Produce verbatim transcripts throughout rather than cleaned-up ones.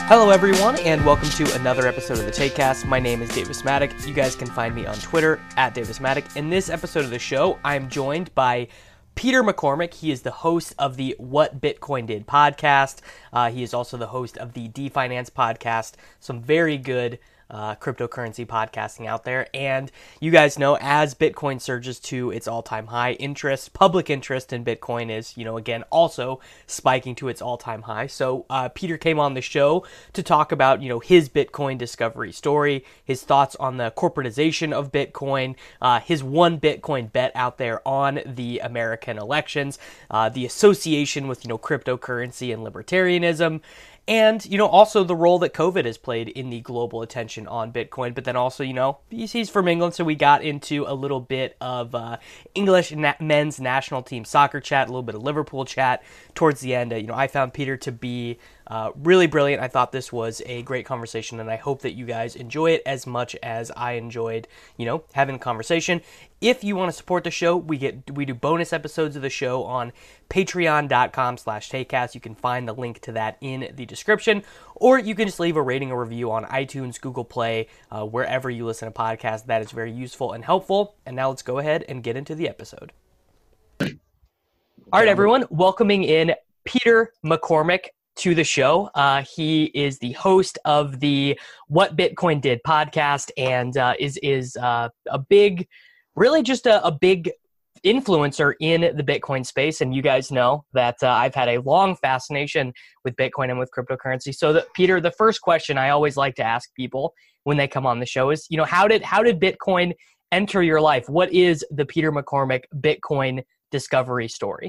Hello everyone, and welcome to another episode of the TakeCast. My name is Davis Maddock. You guys can find me on Twitter, at Davis Maddock. In this episode of the show, I'm joined by Peter McCormack. He is the host of the What Bitcoin Did podcast. Uh, he is also the host of the DeFinance podcast. Some very good uh, cryptocurrency podcasting out there. And you guys know, as Bitcoin surges to its all-time high, interest, public interest in Bitcoin is, you know, again, also spiking to its all-time high. So uh, Peter came on the show to talk about, you know, his Bitcoin discovery story, his thoughts on the corporatization of Bitcoin, uh, his one Bitcoin bet out there on the American elections, uh, the association with, you know, cryptocurrency and libertarianism, and, you know, also the role that COVID has played in the global attention on Bitcoin. But then also, you know, he's from England, so we got into a little bit of uh, English na- men's national team soccer chat, a little bit of Liverpool chat towards the end. Uh, you know, I found Peter to be uh, really brilliant. I thought this was a great conversation, and I hope that you guys enjoy it as much as I enjoyed, you know, having a conversation. If you want to support the show, we get we do bonus episodes of the show on patreon.com slash takecast. You can find the link to that in the description, or you can just leave a rating or review on iTunes, Google Play, uh, wherever you listen to podcasts. That is very useful and helpful. And now let's go ahead and get into the episode. All right, everyone, welcoming in Peter McCormack to the show. Uh, he is the host of the What Bitcoin Did podcast, and uh, is is uh, a big, really just a, a big influencer in the Bitcoin space. And you guys know that uh, I've had a long fascination with Bitcoin and with cryptocurrency. So, the, Peter, the first question I always like to ask people when they come on the show is, you know, how did how did Bitcoin enter your life? What is the Peter McCormack Bitcoin discovery story?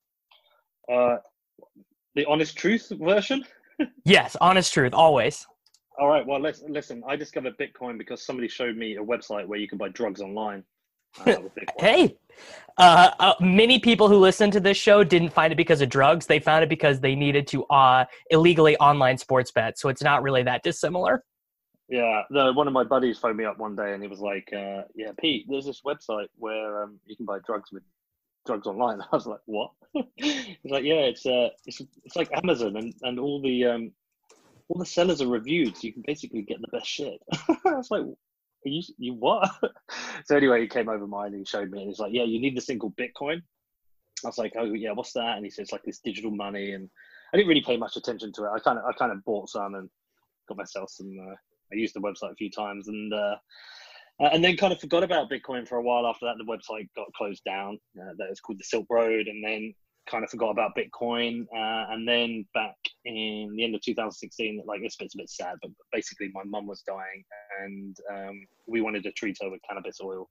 Uh, the honest truth version? Yes, honest truth, always. All right, well, let's listen. I discovered Bitcoin because somebody showed me a website where you can buy drugs online. Uh, with Bitcoin. Hey, uh, uh, many people who listen to this show didn't find it because of drugs. They found it because they needed to uh, illegally online sports bet. So it's not really that dissimilar. Yeah, no, one of my buddies phoned me up one day and he was like, uh, yeah, Pete, there's this website where um, you can buy drugs with drugs online. I was like, what? He's like, yeah, it's uh, it's it's like Amazon, and, and all the um, all the sellers are reviewed, so you can basically get the best shit. I was like, you you what? So anyway, he came over mine and he showed me, and he's like, yeah, you need this thing called Bitcoin. I was like, oh yeah, what's that? And he said it's like this digital money, and I didn't really pay much attention to it. I kind of I kind of bought some and got myself some. Uh, I used the website a few times, and uh, and then kind of forgot about Bitcoin for a while. After that, the website got closed down. Uh, that was called the Silk Road, and then kind of forgot about Bitcoin. Uh, and then back in the end of two thousand sixteen, like it's, it's a bit sad, but basically my mum was dying, and um, we wanted to treat her with cannabis oil.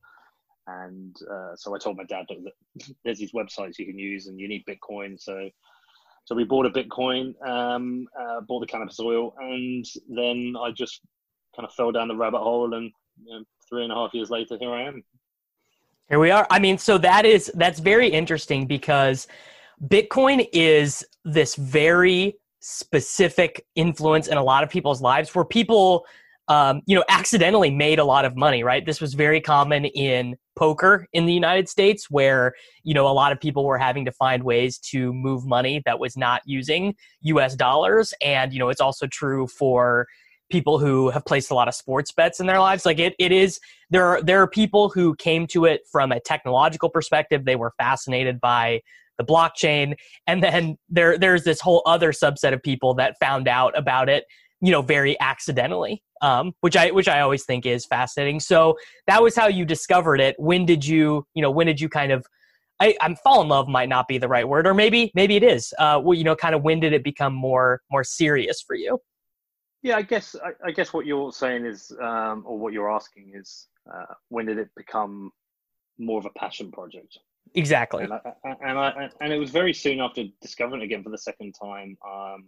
And uh, so I told my dad that there's these websites you can use, and you need Bitcoin. So so we bought a Bitcoin, um, uh, bought the cannabis oil, and then I just kind of fell down the rabbit hole, and you know, three and a half years later, here I am. Here we are. I mean, so that is that's very interesting because Bitcoin is this very specific influence in a lot of people's lives where people, um, you know, accidentally made a lot of money, right? This was very common in poker in the United States where, you know, a lot of people were having to find ways to move money that was not using U S dollars. And, you know, it's also true for people who have placed a lot of sports bets in their lives. Like it, it is, there are, there are people who came to it from a technological perspective. They were fascinated by the blockchain. And then there, there's this whole other subset of people that found out about it, you know, very accidentally, um, which I, which I always think is fascinating. So that was how you discovered it. When did you, you know, when did you kind of, I, I'm fall in love might not be the right word, or maybe, maybe it is, uh, well, you know, kind of when did it become more, more serious for you? Yeah, I guess I, I guess what you're saying is, um, or what you're asking is, uh, when did it become more of a passion project? Exactly. And I, and I and it was very soon after discovering it again for the second time. Um,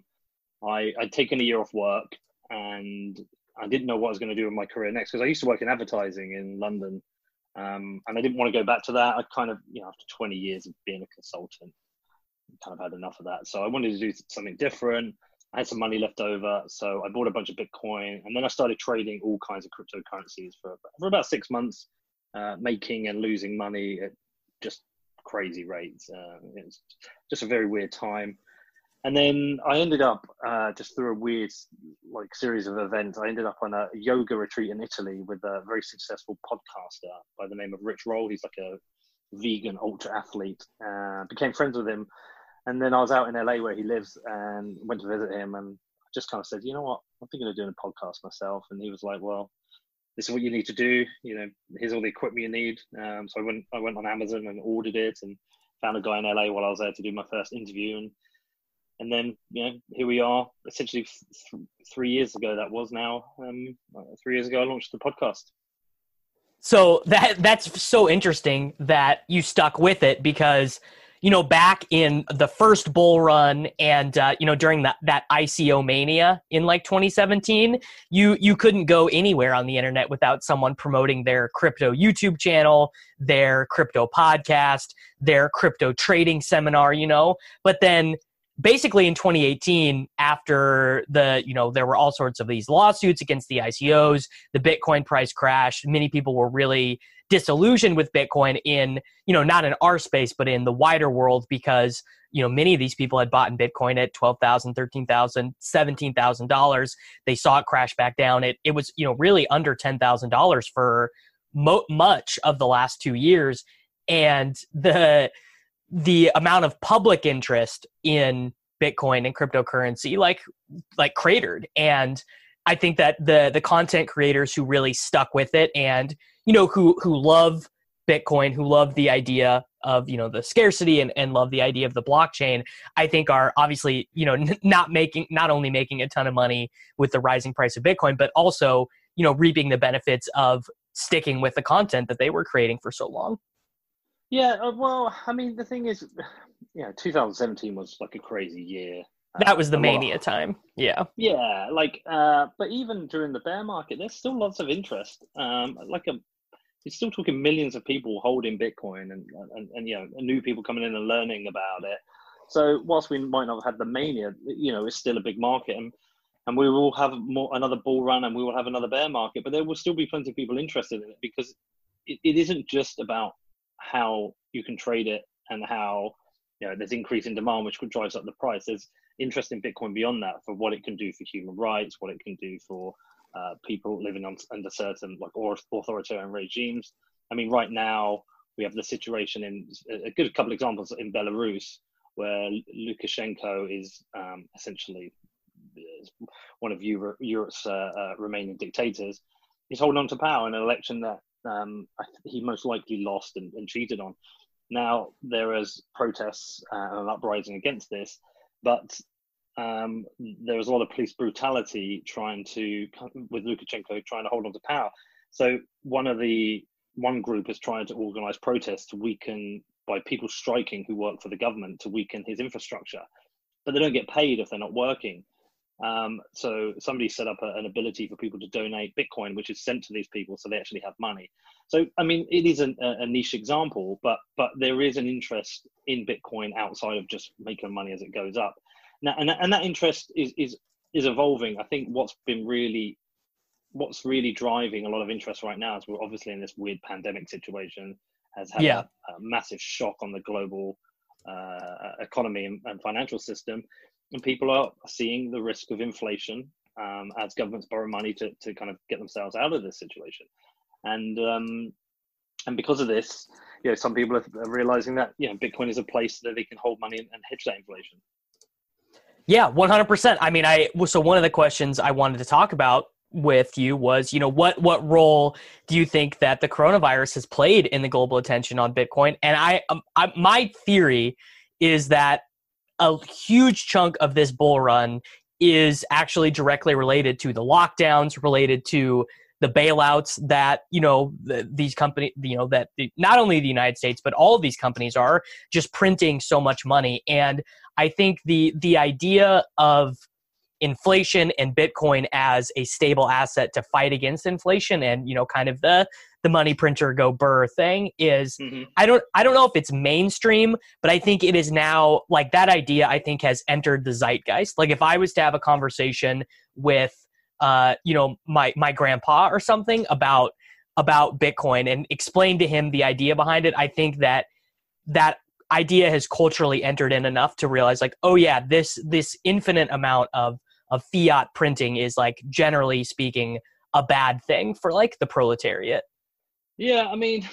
I I'd taken a year off work, and I didn't know what I was going to do in my career next, because I used to work in advertising in London, um, and I didn't want to go back to that. I kind of, you know, after twenty years of being a consultant, kind of had enough of that. So I wanted to do something different. I had some money left over, so I bought a bunch of Bitcoin, and then I started trading all kinds of cryptocurrencies for, for about six months, uh, making and losing money at just crazy rates. Uh, it's just a very weird time. And then I ended up uh, just through a weird like series of events. I ended up on a yoga retreat in Italy with a very successful podcaster by the name of Rich Roll. He's like a vegan ultra athlete. Uh, became friends with him, and then I was out in L A where he lives and went to visit him. And I just kind of said, you know what, I'm thinking of doing a podcast myself. And he was like, well, this is what you need to do. You know, here's all the equipment you need. Um, so I went, I went on Amazon and ordered it, and found a guy in L A while I was there to do my first interview. And And then, you know, here we are, essentially th- three years ago, that was now, um, three years ago, I launched the podcast. So that that's so interesting that you stuck with it because, you know, back in the first bull run and, uh, you know, during that, that I C O mania in like twenty seventeen, you, you couldn't go anywhere on the internet without someone promoting their crypto YouTube channel, their crypto podcast, their crypto trading seminar, you know, but then basically in twenty eighteen, after the, you know, there were all sorts of these lawsuits against the I C Os, the Bitcoin price crashed. Many people were really disillusioned with Bitcoin in, you know, not in our space, but in the wider world, because, you know, many of these people had bought in Bitcoin at twelve thousand dollars, thirteen thousand dollars, seventeen thousand dollars. They saw it crash back down. It, it was, you know, really under ten thousand dollars for mo- much of the last two years. And the, the amount of public interest in Bitcoin and cryptocurrency like like cratered. And I think that the the content creators who really stuck with it and, you know, who who love Bitcoin, who love the idea of, you know, the scarcity and, and love the idea of the blockchain, I think are obviously, you know, n- not making, not only making a ton of money with the rising price of Bitcoin, but also, you know, reaping the benefits of sticking with the content that they were creating for so long. Yeah, uh, well, I mean, the thing is, yeah, two thousand seventeen was like a crazy year. That was the uh, mania of, time. Yeah. Yeah, like, uh, but even during the bear market, there's still lots of interest. Um, like a, you're still talking millions of people holding Bitcoin, and and, and you know, new people coming in and learning about it. So whilst we might not have had the mania, you know, it's still a big market, and and we will have more another bull run, and we will have another bear market. But there will still be plenty of people interested in it because it, it isn't just about how you can trade it and how, you know, there's increase in demand which drives up the price. There's interest in Bitcoin beyond that for what it can do for human rights, what it can do for uh, people living on, under certain like authoritarian regimes. I mean, right now we have the situation in a good couple of examples in Belarus where Lukashenko is um, essentially one of Euro- Europe's uh, uh, remaining dictators. He's holding on to power in an election that um, he most likely lost and, and cheated on. Now there is protests uh, and an uprising against this, but um, there was a lot of police brutality trying to, with Lukashenko trying to hold on to power. So one of the one group is trying to organize protests to weaken, by people striking who work for the government, to weaken his infrastructure, but they don't get paid if they're not working. Um, so somebody set up a, an ability for people to donate Bitcoin, which is sent to these people, so they actually have money. So, I mean, it is an, a niche example, but but there is an interest in Bitcoin outside of just making money as it goes up. Now, and, and that interest is is is evolving. I think what's been really, what's really driving a lot of interest right now is we're obviously in this weird pandemic situation, has had yeah. a, a massive shock on the global uh, economy and, and financial system. And people are seeing the risk of inflation um, as governments borrow money to, to kind of get themselves out of this situation. And um, and because of this, you know, some people are realizing that, you know, Bitcoin is a place that they can hold money and, and hedge that inflation. Yeah, one hundred percent. I mean, I so one of the questions I wanted to talk about with you was, you know, what what role do you think that the coronavirus has played in the global attention on Bitcoin? And I, um, I my theory is that a huge chunk of this bull run is actually directly related to the lockdowns, related to the bailouts that, you know, the, these companies, you know, that the, not only the United States, but all of these companies are just printing so much money. And I think the the idea of inflation and Bitcoin as a stable asset to fight against inflation and, you know, kind of the the money printer go burr thing is, mm-hmm. I don't I don't know if it's mainstream, but I think it is now, like, that idea I think has entered the zeitgeist. Like, if I was to have a conversation with uh you know my my grandpa or something about about Bitcoin and explain to him the idea behind it, I think that that idea has culturally entered in enough to realize like, oh yeah, this this infinite amount of of fiat printing is like generally speaking a bad thing for like the proletariat. Yeah, I mean,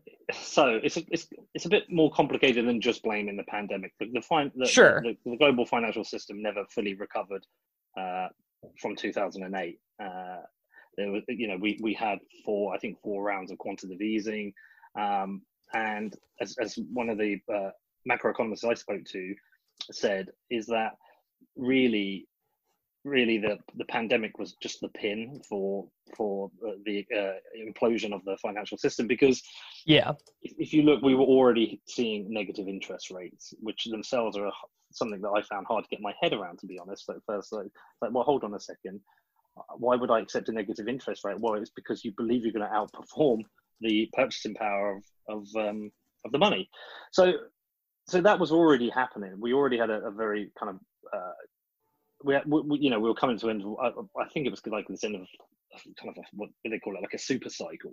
so it's a, it's it's a bit more complicated than just blaming the pandemic. The the, fin- the, Sure. the, the global financial system never fully recovered uh, from two thousand eight. Uh, there was, you know, we we had four, I think, four rounds of quantitative easing, um, and as as one of the uh, macroeconomists I spoke to said, is that really. Really, the, the pandemic was just the pin for for the uh, implosion of the financial system, because yeah, if, if you look, we were already seeing negative interest rates, which themselves are something that I found hard to get my head around, to be honest. At first, like, like well, hold on a second, why would I accept a negative interest rate? Well, it's because you believe you're going to outperform the purchasing power of of um, of the money. So so that was already happening. We already had a, a very kind of uh, We, we, you know, we were coming to end. I, I think it was like this end of kind of a, what do they call it, like a super cycle,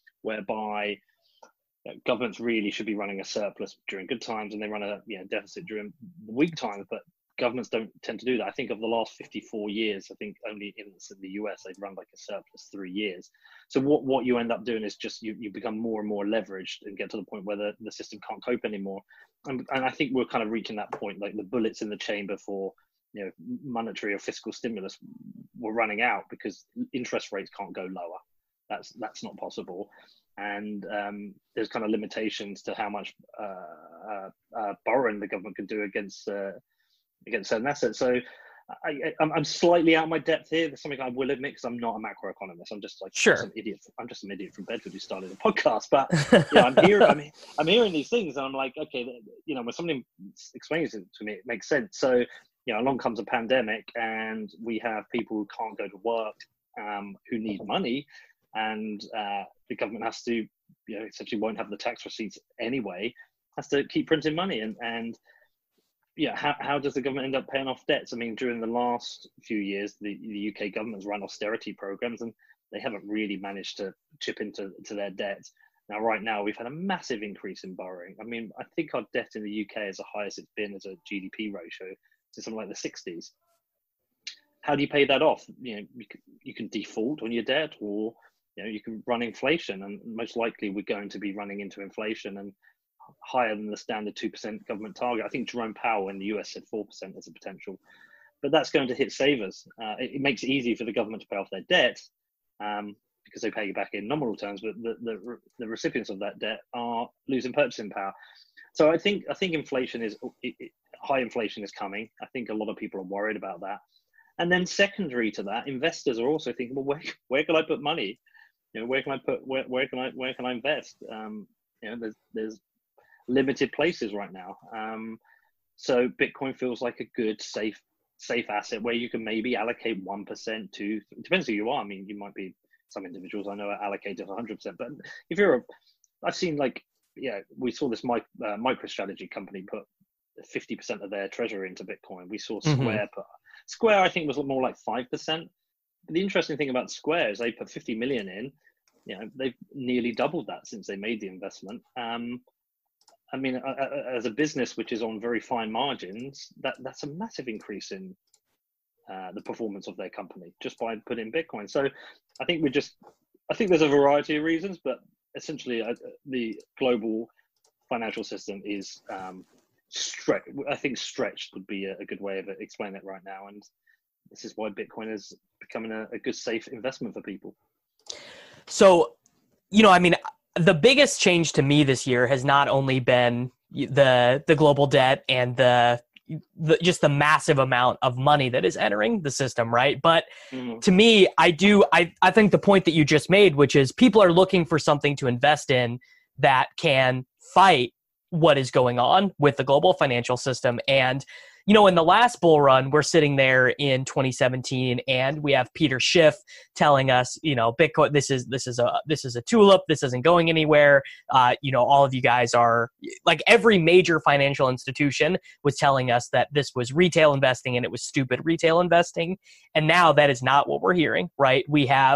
whereby you know, governments really should be running a surplus during good times, and they run a you know deficit during weak times. But governments don't tend to do that. I think of the last fifty-four years, I think only in the U S they've run like a surplus three years. So what what you end up doing is just you you become more and more leveraged and get to the point where the, the system can't cope anymore. And, and I think we're kind of reaching that point, like the bullets in the chamber for you know, monetary or fiscal stimulus were running out because interest rates can't go lower. That's that's not possible, and um, there's kind of limitations to how much uh, uh, uh, borrowing the government can do against uh, against certain assets. So I, I, I'm slightly out of my depth here. There's something I will admit, because I'm not a macroeconomist. I'm just like sure. some idiot. I'm just some idiot from Bedford who started a podcast. But yeah, I'm hearing I'm, I'm hearing these things, and I'm like, okay, you know, when somebody explains it to me, it makes sense. So. You know, along comes a pandemic, and we have people who can't go to work, um, who need money, and uh, the government has to, you know, essentially won't have the tax receipts anyway, has to keep printing money, and and yeah, how how does the government end up paying off debts? I mean, during the last few years, the, the U K government's run austerity programs, and they haven't really managed to chip into to their debt. Now, right now, we've had a massive increase in borrowing. I mean, I think our debt in the U K is the highest it's been as a G D P ratio. To something like the sixties. How do you pay that off? You know, you can, you can default on your debt, or you know, you can run inflation, and most likely we're going to be running into inflation and higher than the standard two percent government target. I think Jerome Powell in the U S said four percent as a potential, but that's going to hit savers. Uh, it, it makes it easy for the government to pay off their debt um, because they pay you back in nominal terms, but the, the the recipients of that debt are losing purchasing power. So I think I think inflation is it, it, high inflation is coming. I think a lot of people are worried about that. And then secondary to that, investors are also thinking, well, where where can I put money? You know, where can I put where where can I where can I invest? Um, you know, there's there's limited places right now. Um, so Bitcoin feels like a good safe safe asset where you can maybe allocate one percent to. It depends who you are. I mean, you might be some individuals I know are allocated one hundred percent, but if you're a, I've seen like yeah, we saw this mic, uh, MicroStrategy company put fifty percent of their treasury into Bitcoin. We saw Square mm-hmm. put Square, I think, was more like five percent. But the interesting thing about Square is they put fifty million in. You know, they've nearly doubled that since they made the investment. Um, I mean, uh, as a business which is on very fine margins, that that's a massive increase in uh, the performance of their company just by putting Bitcoin. So I think we're just, I think there's a variety of reasons, but essentially uh, the global financial system is um, stretch. I think stretched would be a, a good way of explaining it right now, and this is why Bitcoin is becoming a, a good, safe investment for people. So, you know, I mean, the biggest change to me this year has not only been the the global debt and the, the just the massive amount of money that is entering the system, right? But mm-hmm. to me, I do I, I think the point that you just made, which is people are looking for something to invest in that can fight what is going on with the global financial system. And you know, in the last bull run, we're sitting there in twenty seventeen, and we have Peter Schiff telling us, you know, Bitcoin, this is this is a this is a tulip, this isn't going anywhere. Uh, you know, all of you guys are like every major financial institution was telling us that this was retail investing and it was stupid retail investing. And now that is not what we're hearing, right? We have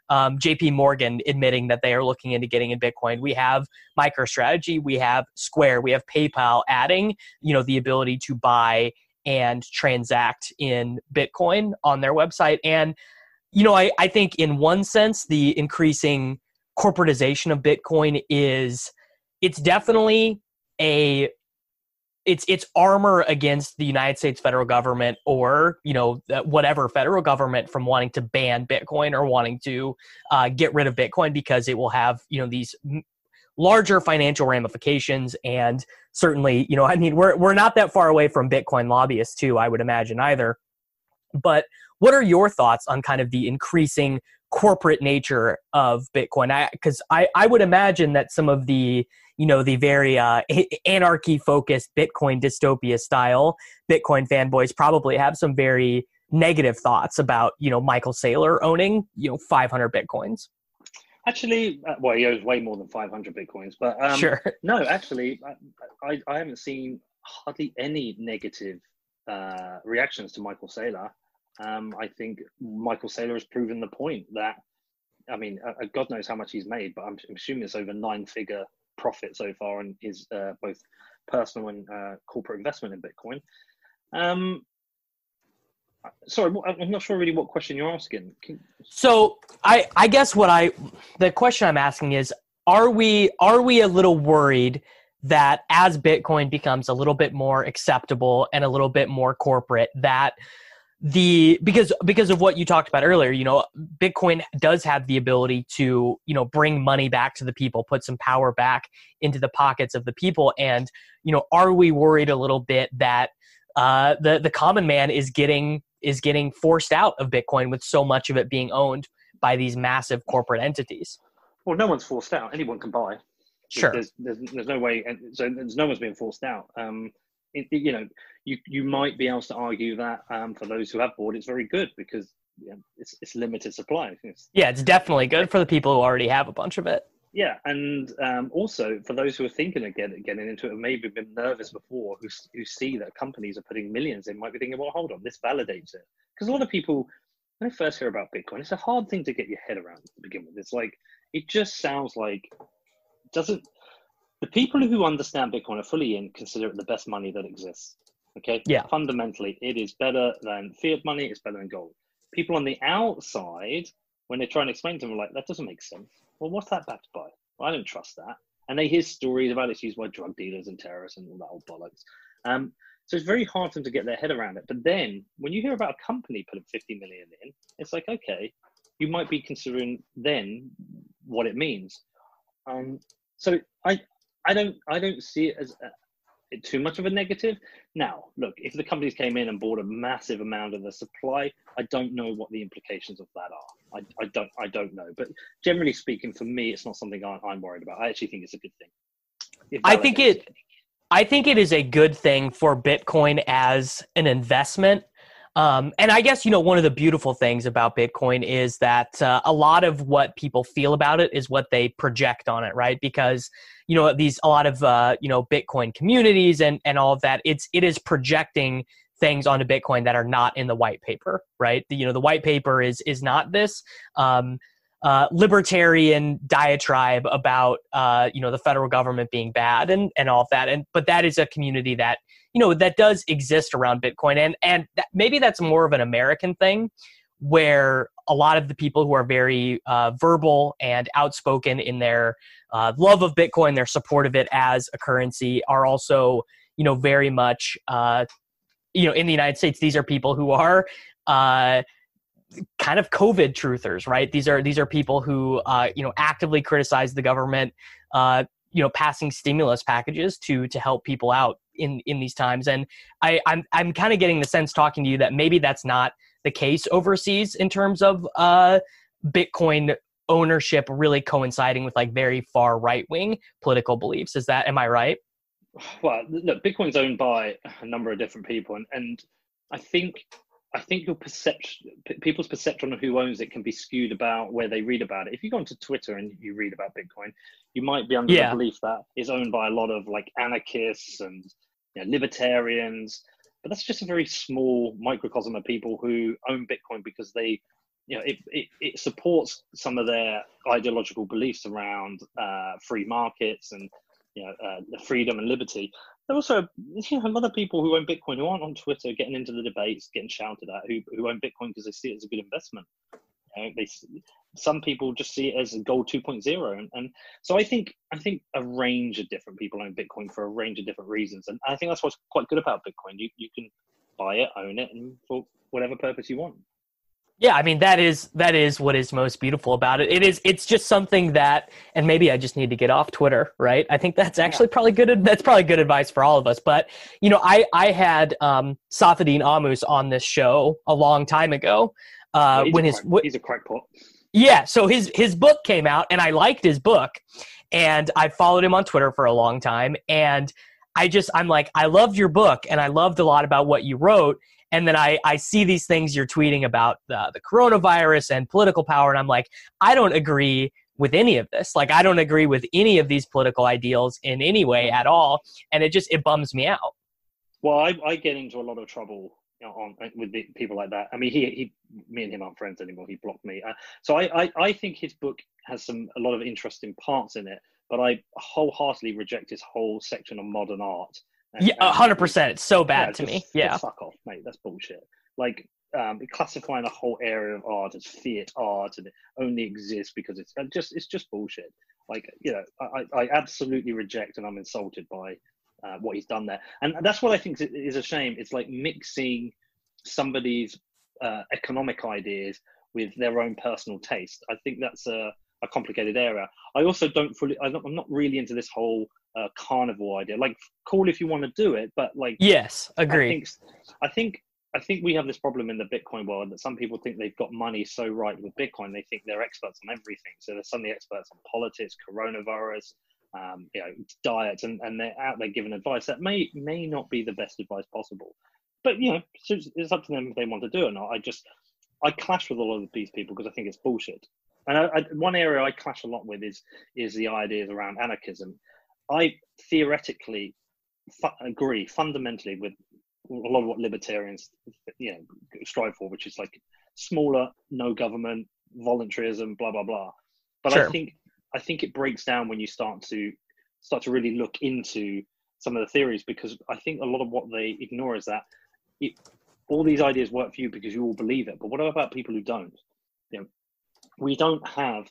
um, J P Morgan admitting that they are looking into getting in Bitcoin. We have MicroStrategy, we have Square, we have PayPal adding, you know, the ability to buy and transact in Bitcoin on their website. And, you know, I, I think in one sense, the increasing corporatization of Bitcoin is, it's definitely a, it's it's armor against the United States federal government or, you know, whatever federal government from wanting to ban Bitcoin or wanting to uh, get rid of Bitcoin, because it will have, you know, these larger financial ramifications. And certainly, you know, I mean, we're we're not that far away from Bitcoin lobbyists too, I would imagine either. But what are your thoughts on kind of the increasing corporate nature of Bitcoin? I because I, I would imagine that some of the, you know, the very uh, anarchy-focused Bitcoin dystopia style Bitcoin fanboys probably have some very negative thoughts about, you know, Michael Saylor owning, you know, five hundred Bitcoins. Actually, uh, well, he owes way more than five hundred Bitcoins. But um, sure. no, actually, I, I, I haven't seen hardly any negative uh, reactions to Michael Saylor. Um, I think Michael Saylor has proven the point that, I mean, uh, God knows how much he's made, but I'm, I'm assuming it's over nine-figure profit so far on his uh, both personal and uh, corporate investment in Bitcoin. Um, sorry, I'm not sure really what question you're asking. Can... So I, I guess what I, the question I'm asking is, are we, are we a little worried that as Bitcoin becomes a little bit more acceptable and a little bit more corporate, that the because because of what you talked about earlier, you know, Bitcoin does have the ability to, you know, bring money back to the people, put some power back into the pockets of the people. And, you know, are we worried a little bit that uh, the the common man is getting is getting forced out of Bitcoin with so much of it being owned by these massive corporate entities? Well, no one's forced out. Anyone can buy. Sure. There's there's, there's no way, and so there's no one's being forced out. Um, It, you know, you you might be able to argue that um, for those who have bought, it's very good because you know, it's it's limited supply. It's, yeah, it's definitely good for the people who already have a bunch of it. Yeah, and um, also for those who are thinking of getting, getting into it, and maybe been nervous before, who who see that companies are putting millions in, might be thinking, well, hold on, this validates it. Because a lot of people, when they first hear about Bitcoin, it's a hard thing to get your head around to begin with. It's like, it just sounds like, doesn't, the people who understand Bitcoin are fully in, consider it the best money that exists. Okay. Yeah. Fundamentally, it is better than fiat money. It's better than gold. People on the outside, when they try and explain to them, are like, that doesn't make sense. Well, what's that backed by? Well, I don't trust that. And they hear stories about it's used by drug dealers and terrorists and all that old bollocks. Um, so it's very hard for them to get their head around it. But then when you hear about a company putting fifty million in, it's like, okay, you might be considering then what it means. Um, so I, I don't, I don't see it as a, too much of a negative. Now, look, if the companies came in and bought a massive amount of the supply, I don't know what the implications of that are. I, I don't, I don't know. But generally speaking, for me, it's not something I, I'm worried about. I actually think it's a good thing. I think it, I think it is a good thing for Bitcoin as an investment. Um, and I guess, you know, one of the beautiful things about Bitcoin is that uh, a lot of what people feel about it is what they project on it, right? Because, you know, these, a lot of, uh, you know, Bitcoin communities and, and all of that, it's, it is projecting things onto Bitcoin that are not in the white paper, right? The, you know, the white paper is, is not this um, uh, libertarian diatribe about, uh, you know, the federal government being bad and, and all of that. And, but that is a community that, you know, that does exist around Bitcoin. And, and that, maybe that's more of an American thing where a lot of the people who are very uh, verbal and outspoken in their uh, love of Bitcoin, their support of it as a currency are also, you know, very much, uh, you know, in the United States, these are people who are uh, kind of COVID truthers, right? These are, these are people who, uh, you know, actively criticize the government, uh, you know, passing stimulus packages to, to help people out in, in these times. And I, I'm, I'm kind of getting the sense talking to you that maybe that's not the case overseas in terms of uh, Bitcoin ownership really coinciding with like very far right-wing political beliefs. Is that, am I right? Well, look, Bitcoin's owned by a number of different people. And, and I think, I think your perception, people's perception of who owns it can be skewed about where they read about it. If you go onto Twitter and you read about Bitcoin, you might be under yeah. the belief that it's owned by a lot of like anarchists and you know, libertarians, but that's just a very small microcosm of people who own Bitcoin because they you know, it, it, it supports some of their ideological beliefs around uh, free markets and, you know, uh, the freedom and liberty. There are also, you know, a lot of people who own Bitcoin who aren't on Twitter getting into the debates, getting shouted at, who, who own Bitcoin because they see it as a good investment. You know, they, some people just see it as a gold two point oh. And, and so I think, I think a range of different people own Bitcoin for a range of different reasons. And I think that's what's quite good about Bitcoin. You, you can buy it, own it, and for whatever purpose you want. Yeah, I mean, that is that is what is most beautiful about it. It is it's just something that, and maybe I just need to get off Twitter, right? I think that's actually yeah. probably good. That's probably good advice for all of us. But you know, I I had um, Saifedean Ammous on this show a long time ago. Uh, yeah, when his crack, he's a crackpot. Yeah, so his his book came out, and I liked his book, and I followed him on Twitter for a long time, and I just I'm like, I loved your book, and I loved a lot about what you wrote. And then I, I see these things you're tweeting about the, the coronavirus and political power, and I'm like, I don't agree with any of this. Like, I don't agree with any of these political ideals in any way at all, and it just it bums me out. Well, I, I get into a lot of trouble, you know, on with the, people like that. I mean, he he, me and him aren't friends anymore. He blocked me. Uh, so I, I I think his book has some a lot of interesting parts in it, but I wholeheartedly reject his whole section on modern art. And, yeah, a hundred percent. It's so bad yeah, to just, me. Yeah, just fuck off, mate. That's bullshit. Like, um, classifying a whole area of art as fiat art and it only exists because it's just it's just bullshit. Like, you know, I, I absolutely reject and I'm insulted by uh, what he's done there, and that's what I think is a shame. It's like mixing somebody's uh, economic ideas with their own personal taste. I think that's a, a complicated area. I also don't fully. I'm not really into this whole Uh, carnivore idea. Like, cool if you want to do it, but like, yes, agree. I think, I think, I think we have this problem in the Bitcoin world that some people think they've got money so right with Bitcoin, they think they're experts on everything. So they're suddenly experts on politics, coronavirus, um, you know, diets, and, and they're out there giving advice that may may not be the best advice possible. But you know, it's, it's up to them if they want to do it or not. I just, I clash with a lot of these people because I think it's bullshit. And I, I, one area I clash a lot with is is the ideas around anarchism. I theoretically fu- agree fundamentally with a lot of what libertarians, you know, strive for, which is like smaller, no government, voluntarism, blah blah blah. But sure. I think I think it breaks down when you start to start to really look into some of the theories, because I think a lot of what they ignore is that it, all these ideas work for you because you all believe it. But what about people who don't? You know, we don't have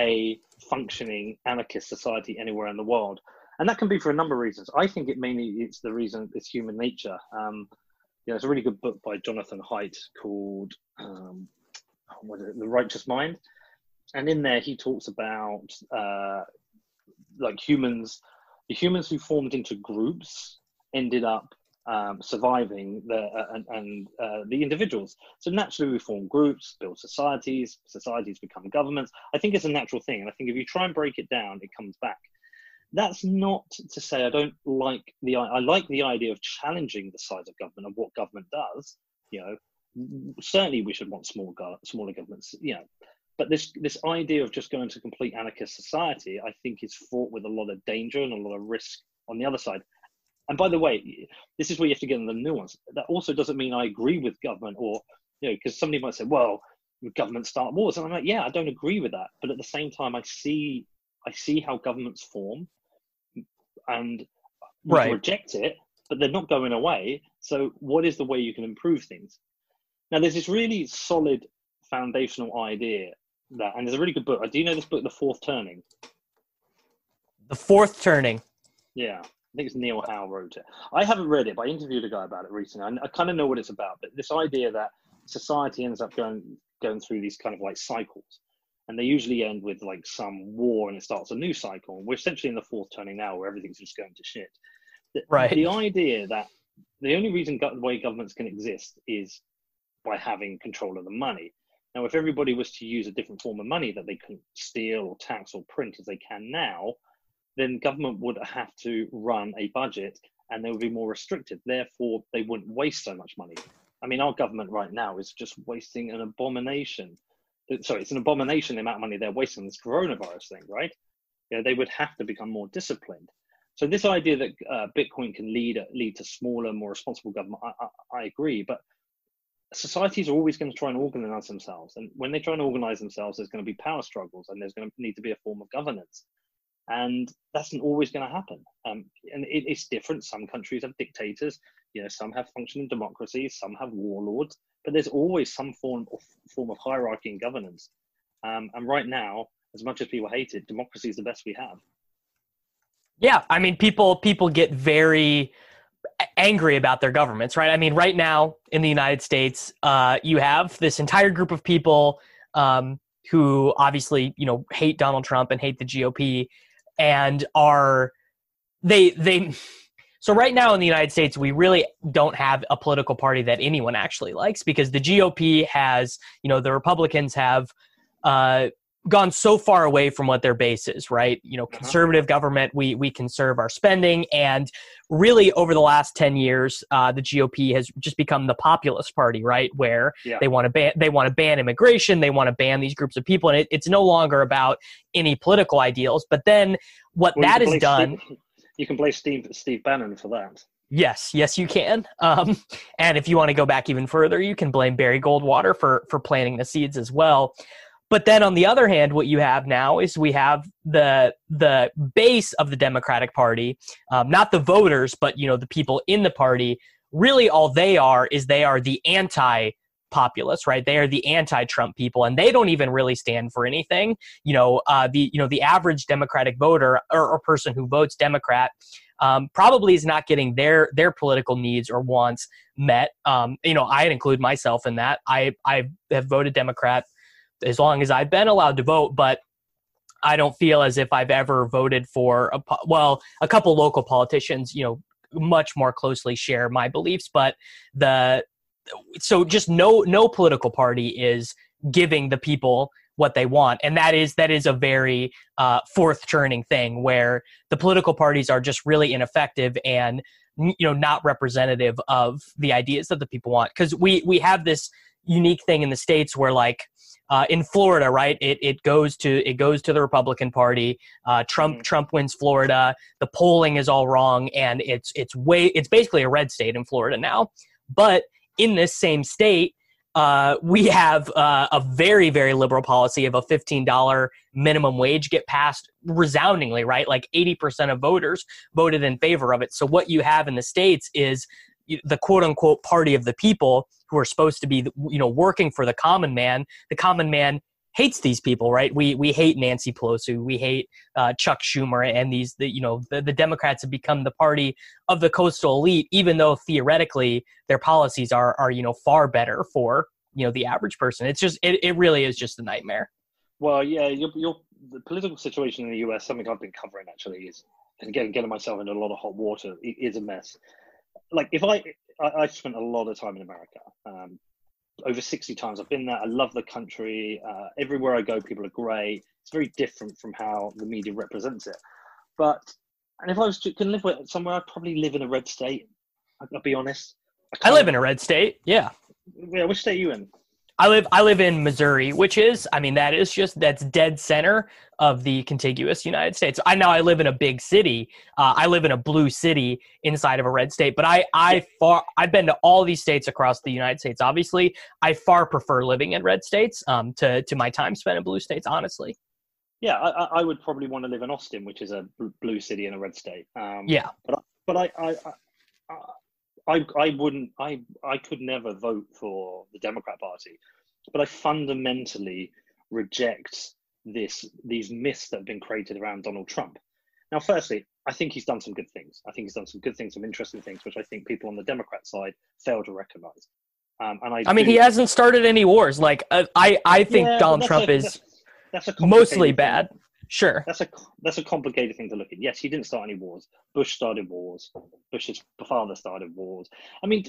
a functioning anarchist society anywhere in the world. And that can be for a number of reasons. I think it mainly it's the reason it's human nature. Um, you know, it's a really good book by Jonathan Haidt called um, what is it, The Righteous Mind. And in there he talks about uh, like humans, the humans who formed into groups ended up um, surviving the, uh, and, and uh, the individuals. So naturally we form groups, build societies, societies become governments. I think it's a natural thing. And I think if you try and break it down, it comes back. That's not to say I don't like the, I like the idea of challenging the size of government and what government does. You know, certainly we should want small, smaller governments, you know, but this, this idea of just going to complete anarchist society, I think is fraught with a lot of danger and a lot of risk on the other side. And by the way, this is where you have to get in the nuance. That also doesn't mean I agree with government, or, you know, because somebody might say, well, governments start wars. And I'm like, yeah, I don't agree with that. But at the same time, I see, I see how governments form. And you right. reject it, but they're not going away. So what is the way you can improve things? Now, there's this really solid foundational idea that, and there's a really good book. Do you know this book, The Fourth Turning? The Fourth Turning. Yeah, I think it's Neil Howe wrote it. I haven't read it, but I interviewed a guy about it recently. I, I kind of know what it's about, but this idea that society ends up going going through these kind of like cycles. And they usually end with like some war and it starts a new cycle. We're essentially in the fourth turning now where everything's just going to shit. The, right. the idea that the only reason go- the way governments can exist is by having control of the money. Now, if everybody was to use a different form of money that they can steal or tax or print as they can now, then government would have to run a budget and they would be more restricted. Therefore, they wouldn't waste so much money. I mean, our government right now is just wasting an abomination. Sorry, it's an abomination the amount of money they're wasting on this coronavirus thing, right? Yeah, they would have to become more disciplined. So this idea that uh, Bitcoin can lead lead to smaller, more responsible government, I, I, I agree. But societies are always going to try and organize themselves. And when they try and organize themselves, there's going to be power struggles and there's going to need to be a form of governance. And that's not always going to happen. Um, and it, it's different. Some countries have dictators, you know, some have functioning democracies, some have warlords, but there's always some form of, form of hierarchy and governance. Um, and right now, as much as people hate it, democracy is the best we have. Yeah, I mean, people people get very angry about their governments, right? I mean, right now in the United States, uh, you have this entire group of people um, who obviously, you know, hate Donald Trump and hate the G O P, and are they they. So right now in the United States, we really don't have a political party that anyone actually likes, because the G O P has, you know, the Republicans have uh, gone so far away from what their base is, right? You know, conservative government, we we conserve our spending. And really over the last ten years, uh, the G O P has just become the populist party, right? Where yeah. they want to ban, they want to ban immigration. They want to ban these groups of people. And it, it's no longer about any political ideals. But then what well, that has done... Steve, you can blame Steve, Steve Bannon for that. Yes, yes, you can. Um, and if you want to go back even further, you can blame Barry Goldwater for for planting the seeds as well. But then on the other hand, what you have now is we have the the base of the Democratic Party, um, not the voters, but, you know, the people in the party. Really all they are is they are the anti-populist, right? They are the anti-Trump people, and they don't even really stand for anything. You know, uh, the you know the average Democratic voter or, or person who votes Democrat um, probably is not getting their their political needs or wants met. Um, you know, I include myself in that. I I have voted Democrat as long as I've been allowed to vote, but I don't feel as if I've ever voted for, a, well, a couple local politicians, you know, much more closely share my beliefs, but the, so just no, no political party is giving the people what they want. And that is, that is a very uh, fourth turning thing where the political parties are just really ineffective and, you know, not representative of the ideas that the people want. Cause we, we have this unique thing in the States where, like, Uh, in Florida, right? It it goes to it goes to the Republican Party. Uh, Trump mm-hmm. Trump wins Florida. The polling is all wrong, and it's it's way it's basically a red state in Florida now. But in this same state, uh, we have uh, a very very liberal policy of a fifteen dollars minimum wage get passed resoundingly, right? Like eighty percent of voters voted in favor of it. So what you have in the States is the quote unquote party of the people, who are supposed to be, you know, working for the common man. The common man hates these people, right? We we hate Nancy Pelosi, we hate uh, Chuck Schumer, and these, the, you know, the, the Democrats have become the party of the coastal elite, even though theoretically their policies are are you know far better for, you know, the average person. It's just it, it really is just a nightmare. Well, yeah, your your the political situation in the U S, something I've been covering actually is, and again getting myself into a lot of hot water, it is a mess. Like if I, I, I spent a lot of time in America, um, over sixty times. I've been there. I love the country. Uh, everywhere I go, people are great. It's very different from how the media represents it. But, and if I was to can live with somewhere, I'd probably live in a red state. I'll be honest. I, I live in a red state. Yeah. Yeah. Which state are you in? I live I live in Missouri, which is, I mean, that is just, that's dead center of the contiguous United States. I know I live in a big city. Uh, I live in a blue city inside of a red state, but I, I far, I've been to all these states across the United States. Obviously, I far prefer living in red states um, to, to my time spent in blue states, honestly. Yeah, I, I would probably want to live in Austin, which is a blue city in a red state. Um, yeah. But, but I, I, I, I, I wouldn't, I, I could never vote for the Democrat Party, but I fundamentally reject this, these myths that have been created around Donald Trump. Now, firstly, I think he's done some good things. I think he's done some good things, some interesting things, which I think people on the Democrat side fail to recognize. Um, and I, I mean, do, he hasn't started any wars. Like, uh, I, I think yeah, Donald Trump a, is that's, that's mostly bad. Thing. Sure. That's a that's a complicated thing to look at. Yes, he didn't start any wars. Bush started wars. Bush's father started wars. I mean,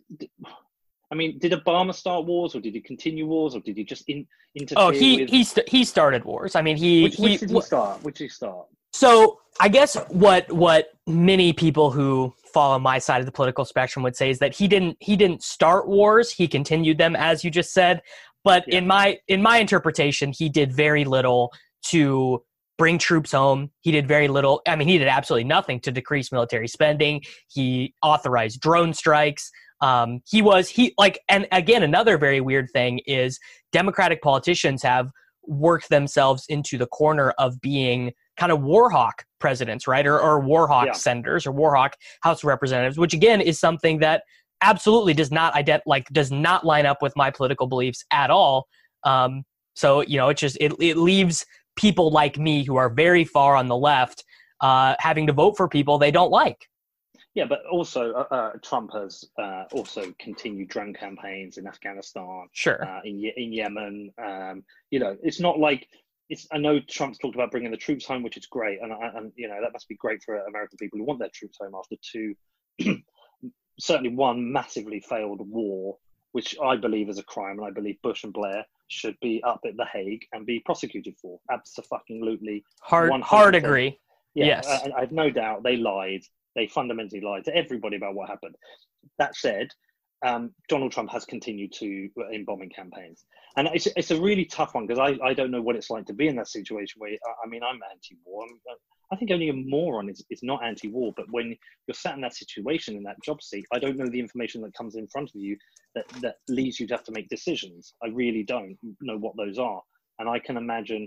I mean, did Obama start wars, or did he continue wars, or did he just in, interfere? Oh, he with... he st- he started wars. I mean, he which, which he, did he start? Which did he start? So I guess what what many people who fall on my side of the political spectrum would say is that he didn't he didn't start wars. He continued them, as you just said. But yeah. in my in my interpretation, he did very little to bring troops home. He did very little. I mean, he did absolutely nothing to decrease military spending. He authorized drone strikes. Um, he was, he like, and again, another very weird thing is Democratic politicians have worked themselves into the corner of being kind of war hawk presidents, right? Or, or war hawk Yeah. senators or war hawk House of Representatives, which again is something that absolutely does not ident- like does not line up with my political beliefs at all. Um, so, you know, it just, it, it leaves people like me who are very far on the left uh, having to vote for people they don't like. Yeah, but also uh, uh, Trump has uh, also continued drone campaigns in Afghanistan, Sure. uh, in Ye- in Yemen. Um, you know, it's not like it's. I know Trump's talked about bringing the troops home, which is great, and and you know that must be great for American people who want their troops home after two, certainly one massively failed war, which I believe is a crime, and I believe Bush and Blair should be up at The Hague and be prosecuted for. Absolutely, Hard, one hundred percent. hard agree. Yeah, Yes. I, I have no doubt they lied. They fundamentally lied to everybody about what happened. That said, um, Donald Trump has continued to in bombing campaigns, and it's it's a really tough one because I, I don't know what it's like to be in that situation where I mean I'm anti-war. I'm, I think only a moron is, is not anti-war, but when you're sat in that situation in that job seat, I don't know the information that comes in front of you that that leads you to have to make decisions. I really don't know what those are, and I can imagine.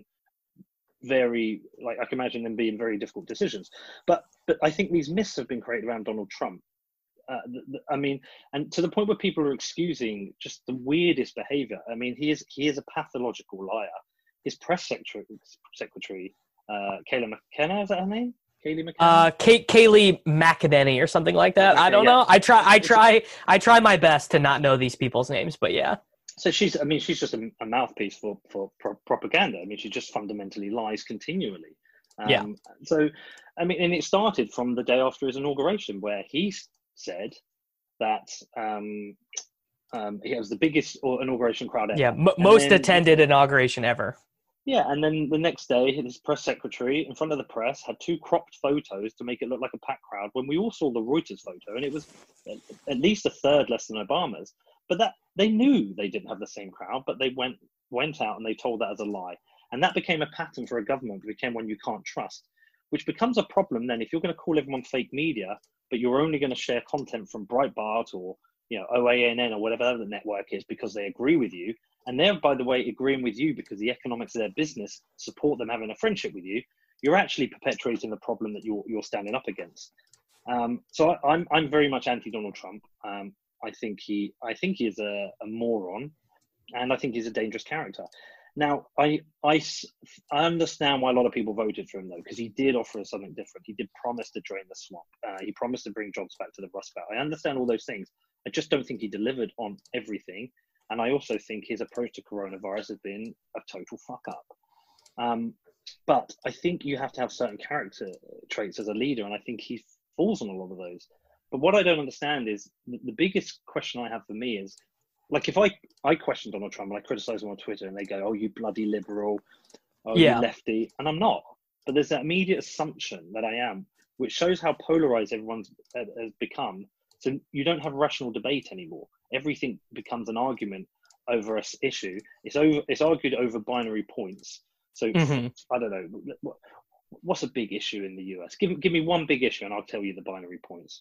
Very like I can imagine them being very difficult decisions, but but I think these myths have been created around Donald Trump. Uh, the, the, I mean, and to the point where people are excusing just the weirdest behavior. I mean, he is he is a pathological liar. His press secretary, secretary uh, Kayla McKenna, is that her name? Kaylee McKenna. Uh, Kay- Kaylee McEnany or something like that. Okay, I don't yeah. know. I try. I try. I try my best to not know these people's names, but yeah. So she's, I mean, she's just a, a mouthpiece for, for pro- propaganda. I mean, she just fundamentally lies continually. Um, Yeah. So, I mean, and it started from the day after his inauguration, where he said that um, um, he was the biggest inauguration crowd ever. Yeah, m- And most then- attended inauguration ever. Yeah, and then the next day, his press secretary, in front of the press, had two cropped photos to make it look like a packed crowd. When we all saw the Reuters photo, and it was at least a third less than Obama's. But that they knew they didn't have the same crowd, but they went went out and they told that as a lie. And that became a pattern for a government. It became one you can't trust, which becomes a problem then if you're going to call everyone fake media, but you're only going to share content from Breitbart or you know O A N N or whatever the network is because they agree with you. And they're, by the way, agreeing with you because the economics of their business support them having a friendship with you. You're actually perpetuating the problem that you're you're standing up against. Um, so I, I'm I'm very much anti Donald Trump. Um, I think he, I think he is a, a moron, and I think he's a dangerous character. Now, I, I, I understand why a lot of people voted for him though, because he did offer us something different. He did promise to drain the swamp. Uh, he promised to bring jobs back to the Rust Belt. I understand all those things. I just don't think he delivered on everything, and I also think his approach to coronavirus has been a total fuck up. Um, but I think you have to have certain character traits as a leader, and I think he falls on a lot of those. But what I don't understand is the, the biggest question I have for me is, like, if I, I question Donald Trump and I criticize him on Twitter and they go, oh, you bloody liberal, oh, Yeah. you lefty, and I'm not. But there's that immediate assumption that I am, which shows how polarized everyone's uh, has become. So you don't have rational debate anymore. Everything becomes an argument over an issue. It's over. It's argued over binary points. So Mhm. I don't know. What, what's a big issue in the U S? Give, give me one big issue and I'll tell you the binary points.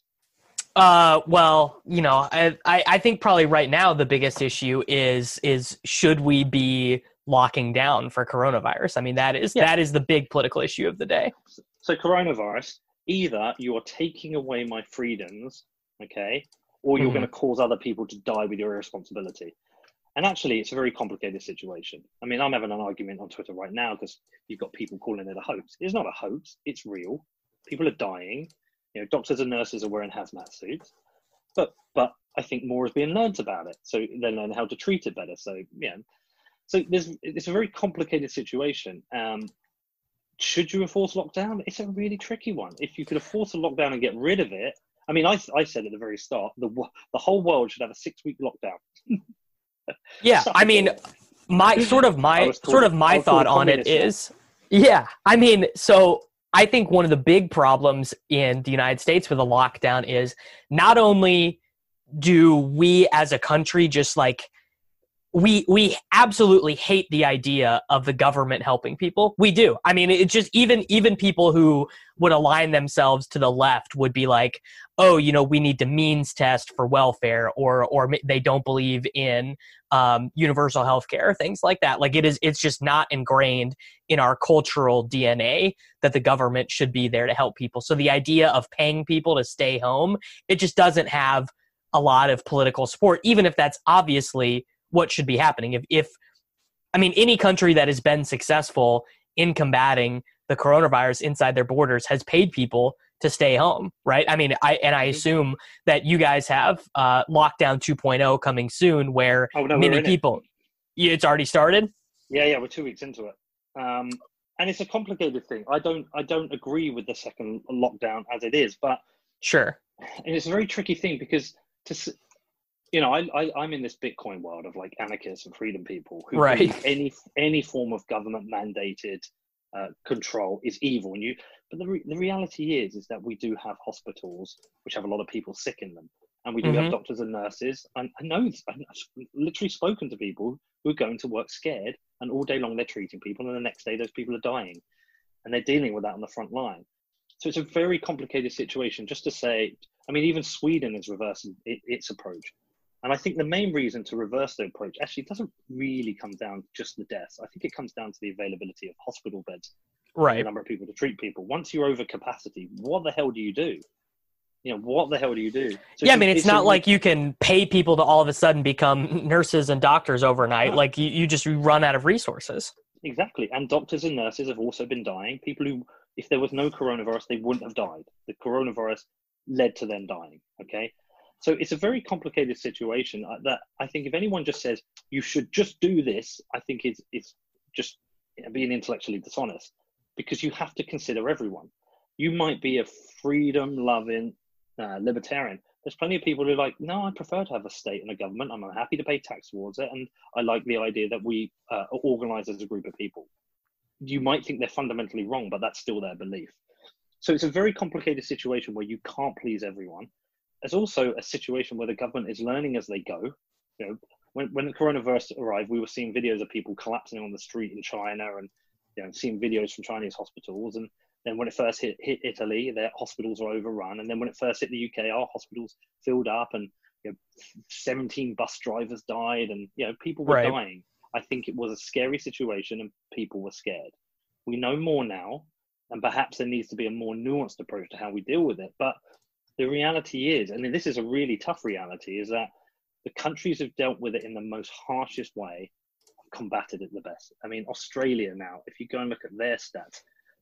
Uh, well, you know, I, I, I think probably right now the biggest issue is is should we be locking down for coronavirus? I mean, that is Yeah. that is the big political issue of the day. So coronavirus, either you are taking away my freedoms, okay, or you're Mhm. going to cause other people to die with your irresponsibility. And actually, it's a very complicated situation. I mean, I'm having an argument on Twitter right now because you've got people calling it a hoax. It's not a hoax. It's real. People are dying. You know, doctors and nurses are wearing hazmat suits. But but I think more is being learned about it. So they learn how to treat it better. So, yeah. So there's it's a very complicated situation. Um, should you enforce lockdown? It's a really tricky one. If you could enforce a lockdown and get rid of it, I mean, I, I said at the very start, the the whole world should have a six-week lockdown. Yeah, Suck I it mean, all. my sort of I my was sort of called- I my was called thought on it communist is, yeah, I mean, so I think one of the big problems in the United States with a lockdown is not only do we as a country just like we we absolutely hate the idea of the government helping people. We do. I mean, it's just even even people who would align themselves to the left would be like, oh, you know, we need to means test for welfare, or or they don't believe in um, universal health care, things like that. Like it is, it's just not ingrained in our cultural D N A that the government should be there to help people. So the idea of paying people to stay home, it just doesn't have a lot of political support, even if that's obviously what should be happening. If, if, I mean, any country that has been successful in combating the coronavirus inside their borders has paid people to stay home, right? I mean, I and I assume that you guys have uh, lockdown two point oh coming soon, where oh, no, many people, it. it's already started. Yeah, yeah, we're two weeks into it, um, and it's a complicated thing. I don't, I don't agree with the second lockdown as it is, but sure, and it's a very tricky thing because to. You know, I, I, I'm in this Bitcoin world of like anarchists and freedom people who right. believe any any form of government mandated uh, control is evil. And you, but the re- the reality is is that we do have hospitals which have a lot of people sick in them, and we do mm-hmm. have doctors and nurses. And I know I've literally spoken to people who are going to work scared, and all day long they're treating people, and the next day those people are dying, and they're dealing with that on the front line. So it's a very complicated situation. Just to say, I mean, even Sweden is reversing it, its approach. And I think the main reason to reverse the approach actually doesn't really come down to just the deaths. I think it comes down to the availability of hospital beds, right? The number of people to treat people. Once you're over capacity, what the hell do you do? You know, what the hell do you do? So yeah, I mean, it's, it's not a, like you can pay people to all of a sudden become nurses and doctors overnight. No. Like you, you just run out of resources. Exactly. And doctors and nurses have also been dying. People who, if there was no coronavirus, they wouldn't have died. The coronavirus led to them dying, okay? So it's a very complicated situation that I think if anyone just says, you should just do this, I think it's, it's just being intellectually dishonest, because you have to consider everyone. You might be a freedom-loving uh, libertarian. There's plenty of people who are like, no, I prefer to have a state and a government. I'm happy to pay tax towards it. And I like the idea that we uh, organize as a group of people. You might think they're fundamentally wrong, but that's still their belief. So it's a very complicated situation where you can't please everyone. There's also a situation where the government is learning as they go. You know, when, when the coronavirus arrived, we were seeing videos of people collapsing on the street in China, and you know, seeing videos from Chinese hospitals. And then when it first hit, hit Italy, their hospitals were overrun. And then when it first hit the U K, our hospitals filled up, and you know, seventeen bus drivers died, and you know, people were right. dying. I think it was a scary situation, and people were scared. We know more now, and perhaps there needs to be a more nuanced approach to how we deal with it. But the reality is, and this is a really tough reality, is that the countries who've dealt with it in the most harshest way have combated it the best. I mean, Australia now, if you go and look at their stats.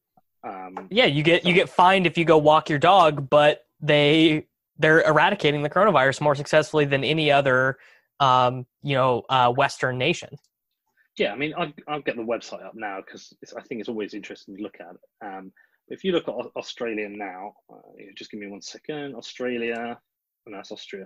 Um, yeah, you get you get fined if you go walk your dog, but they, they're eradicating the coronavirus more successfully than any other, um, you know, uh, Western nation. Yeah, I mean, I'll, I'll get the website up now because I think it's always interesting to look at. Um, If you look at Australia now, uh, just give me one second. Australia, oh, no, that's Austria.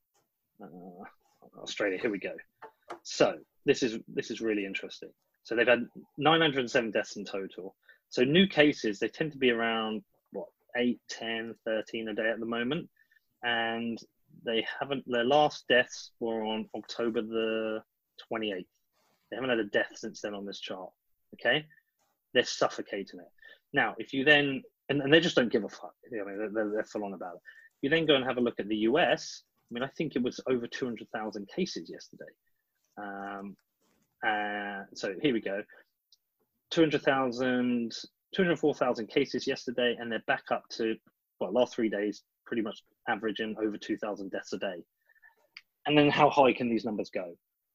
Uh, Australia, here we go. So this is this is really interesting. So they've had nine hundred seven deaths in total. So new cases, they tend to be around, what, eight, ten, thirteen a day at the moment. And they haven't, their last deaths were on October the twenty-eighth. They haven't had a death since then on this chart, okay? They're suffocating it. Now, if you then, and, and they just don't give a fuck, I mean, they're, they're full on about it. You then go and have a look at the U S, I mean, I think it was over two hundred thousand cases yesterday. Um, uh, so here we go. two hundred thousand, two hundred four thousand cases yesterday, and they're back up to, well, last three days, pretty much averaging over two thousand deaths a day. And then how high can these numbers go?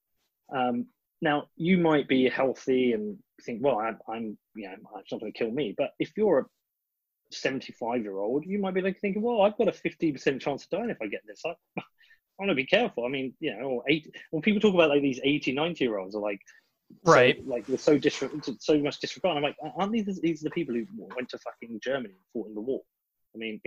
Um, Now, you might be healthy and think, well, I, I'm, you know, it's not going to kill me. But if you're a seventy-five-year-old, you might be like thinking, well, I've got a fifty percent chance of dying if I get this. I, I want to be careful. I mean, you know, or eight, when people talk about like these eighty, ninety-year-olds are like, right, so, like, with so, disre- so much disregard. I'm like, aren't these, these are the people who went to fucking Germany and fought in the war? I mean,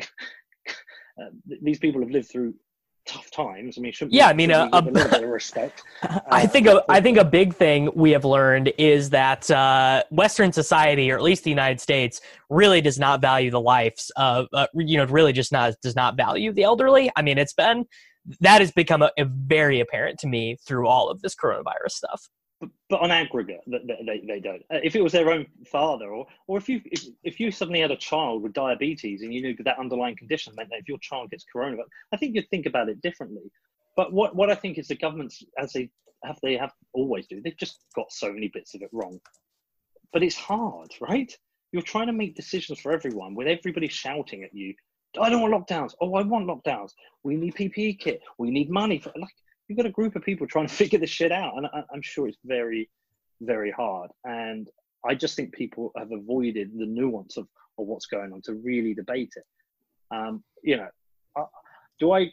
uh, these people have lived through tough times. I mean, shouldn't yeah, we, I mean, uh, a, a little bit of respect. Uh, I think a, I think a big thing we have learned is that uh, Western society, or at least the United States, really does not value the lives of, uh, you know, really just not does not value the elderly. I mean, it's been that has become a, a very apparent to me through all of this coronavirus stuff. But, but on aggregate, they, they, they don't. Uh, if it was their own father, or or if you if, if you suddenly had a child with diabetes and you knew that underlying condition meant that if your child gets coronavirus, I think you'd think about it differently. But what, what I think is the governments, as they have they have always do, they've just got so many bits of it wrong. But it's hard, right? You're trying to make decisions for everyone with everybody shouting at you. I don't want lockdowns. Oh, I want lockdowns. We need P P E kit. We need money for like. You've got a group of people trying to figure this shit out, and I, I'm sure it's very, very hard. And I just think people have avoided the nuance of, of what's going on to really debate it. Um, you know, uh, do I?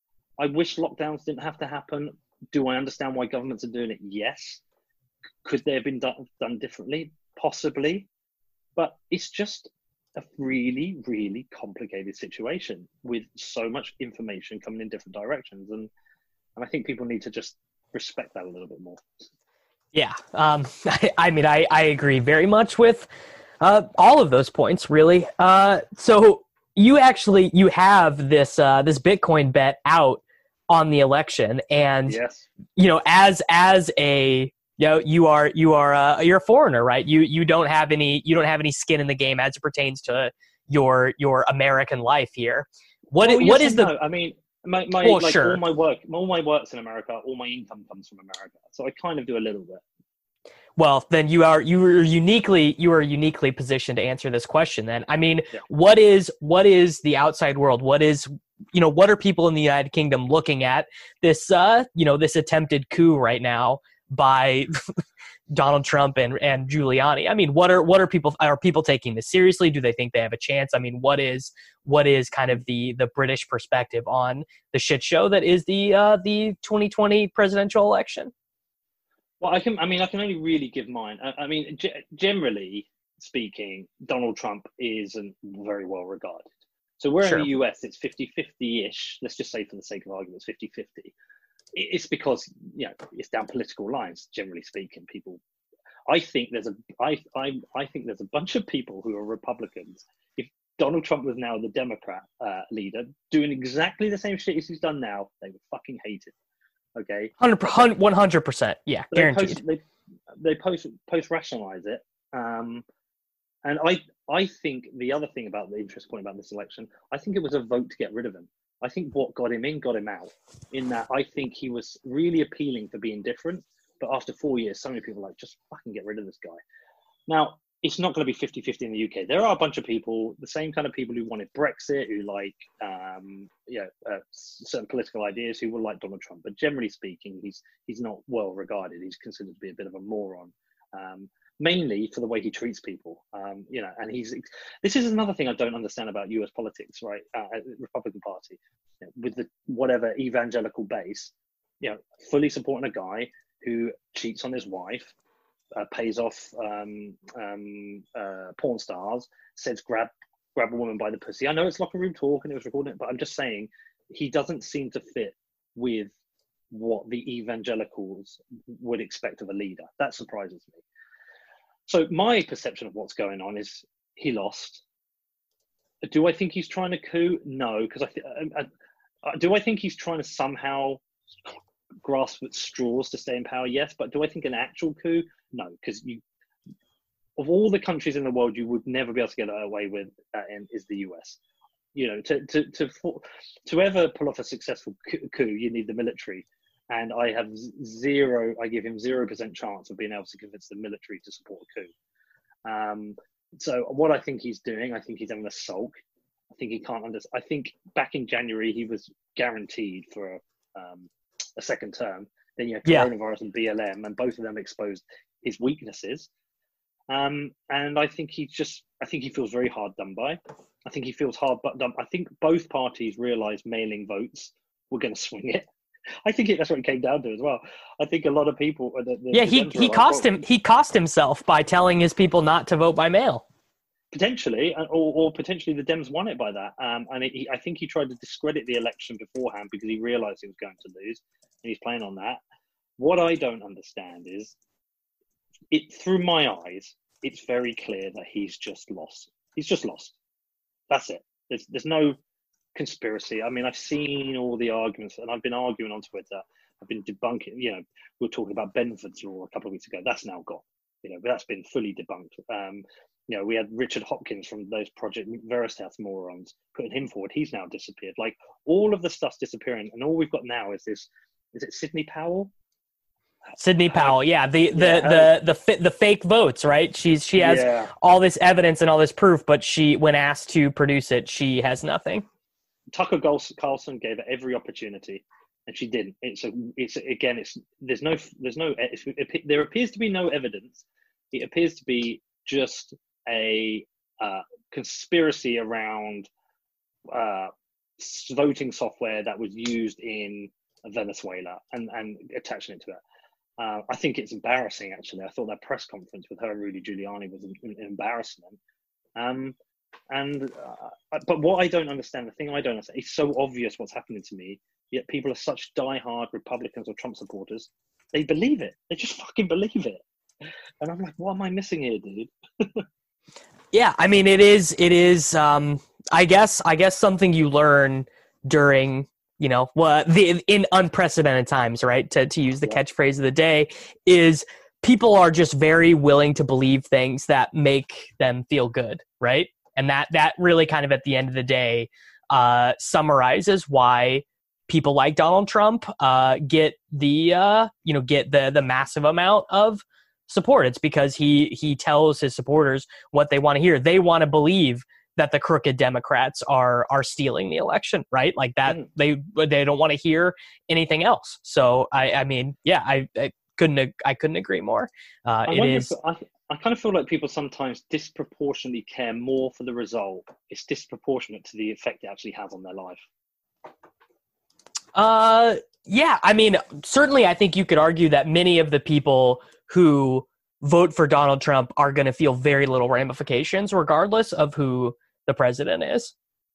I wish lockdowns didn't have to happen. Do I understand why governments are doing it? Yes. Could they have been done, done differently? Possibly. But it's just a really, really complicated situation with so much information coming in different directions. And And I think people need to just respect that a little bit more. Yeah. Um, I, I mean, I, I agree very much with uh, all of those points, really. Uh, so you actually, you have this, uh, this Bitcoin bet out on the election. And, yes. you know, as, as a, you know, you are, you are, uh, you're a foreigner, right? You, you don't have any, you don't have any skin in the game as it pertains to your, your American life here. What, well, yes what is the, no. I mean, My, my well, like sure. all my work, all my work's in America. All my income comes from America, so I kind of do a little bit. Well, then you are you are uniquely you are uniquely positioned to answer this question. Then, I mean, Yeah. what is what is the outside world? What is you know what are people in the United Kingdom looking at this uh you know this attempted coup right now by Donald Trump and, and Giuliani? I mean, what are what are people are people taking this seriously? Do they think they have a chance? I mean, what is what is kind of the the British perspective on the shit show that is the uh, the twenty twenty presidential election? Well, I can. I mean, I can only really give mine. I, I mean, g- generally speaking, Donald Trump isn't very well regarded. So we're Sure. in the U S, it's fifty-fifty-ish. Let's just say for the sake of argument, it's fifty-fifty. It's because, you know, it's down political lines, generally speaking. People, I think there's a, I, I, I think there's a bunch of people who are Republicans. If Donald Trump was now the Democrat uh, leader, doing exactly the same shit as he's done now, they would fucking hate it. Okay, one hundred percent, yeah, But they guaranteed. post, they they post post rationalize it, um, and I I think the other thing about the interest point about this election, I think it was a vote to get rid of him. I think what got him in got him out. In that, I think he was really appealing for being different, but after four years, so many people are like, just fucking get rid of this guy. Now, it's not going to be fifty-fifty in the U K. There are a bunch of people, the same kind of people who wanted Brexit, who like, um, you know, uh, certain political ideas, who will like Donald Trump. But generally speaking, he's he's not well regarded. He's considered to be a bit of a moron, um, mainly for the way he treats people. Um, you know, and he's. This is another thing I don't understand about U S politics, right? Uh, Republican Party, you know, with the whatever evangelical base, you know, fully supporting a guy who cheats on his wife. Uh, pays off um, um, uh, porn stars, says grab grab a woman by the pussy. I know it's locker room talk and it was recorded, but I'm just saying he doesn't seem to fit with what the evangelicals would expect of a leader. That surprises me. So my perception of what's going on is he lost. Do I think he's trying to coup? No, because I, th- I, I do I think he's trying to somehow grasp at straws to stay in power? Yes, but do I think an actual coup? No, because you, of all the countries in the world, you would never be able to get away with that in is the U S. You know, to to to to ever pull off a successful coup, you need the military, and I have zero. I give him zero percent chance of being able to convince the military to support a coup. Um, so what I think he's doing, I think he's having a sulk. I think he can't understand. I think back in January he was guaranteed for a, um, a second term. Then you had coronavirus yeah. and B L M, and both of them exposed his weaknesses. Um, and I think he just, I think he feels very hard done by. I think he feels hard but done. I think both parties realised mailing votes were going to swing it. I think it, that's what it came down to as well. I think a lot of people. The, the, yeah, the he he like, cost well, him. He cost himself by telling his people not to vote by mail. Potentially, or, or potentially the Dems won it by that. Um, and it, he, I think he tried to discredit the election beforehand because he realised he was going to lose, and he's playing on that. What I don't understand is, it through my eyes, it's very clear that he's just lost. He's just lost. That's it. There's there's no conspiracy. I mean, I've seen all the arguments, and I've been arguing on Twitter. I've been debunking. You know, we were talking about Benford's law a couple of weeks ago. That's now gone. You know, but that's been fully debunked. Um, you know, we had Richard Hopkins from those Project Veritas morons putting him forward. He's now disappeared. Like, all of the stuff's disappearing, and all we've got now is this. Is it Sidney Powell? Sidney Powell, yeah, the the Yeah, the the, the, the fake votes, right? She's she has Yeah. all this evidence and all this proof, but she, when asked to produce it, she has nothing. Tucker Carlson gave her every opportunity, and she didn't. It's a, it's again, it's there's no, there's no, it's, it, there appears to be no evidence. It appears to be just a uh, conspiracy around uh, voting software that was used in Venezuela and and attaching it to it. Uh, I think it's embarrassing. Actually, I thought that press conference with her and Rudy Giuliani was an, an embarrassment. Um, And uh, but what I don't understand, the thing I don't understand, it's so obvious what's happening to me. Yet people are such diehard Republicans or Trump supporters. They believe it. They just fucking believe it. And I'm like, what am I missing here, dude? Yeah, I mean, it is. It is. Um, I guess. I guess something you learn during, you know, what the in unprecedented times, right? To to use the Yeah. catchphrase of the day is people are just very willing to believe things that make them feel good, right? And that that really kind of at the end of the day uh, summarizes why people like Donald Trump uh, get the uh, you know get the the massive amount of support. It's because he he tells his supporters what they want to hear. They want to believe that the crooked Democrats are are stealing the election, right? Like that. Mm. They they don't want to hear anything else. So I I mean yeah I, I couldn't I couldn't agree more. Uh, I it is. If, I, I kind of feel like people sometimes disproportionately care more for the result. It's disproportionate to the effect it actually has on their life. Uh, yeah. I mean, certainly I think you could argue that many of the people who vote for Donald Trump are going to feel very little ramifications regardless of who the president is.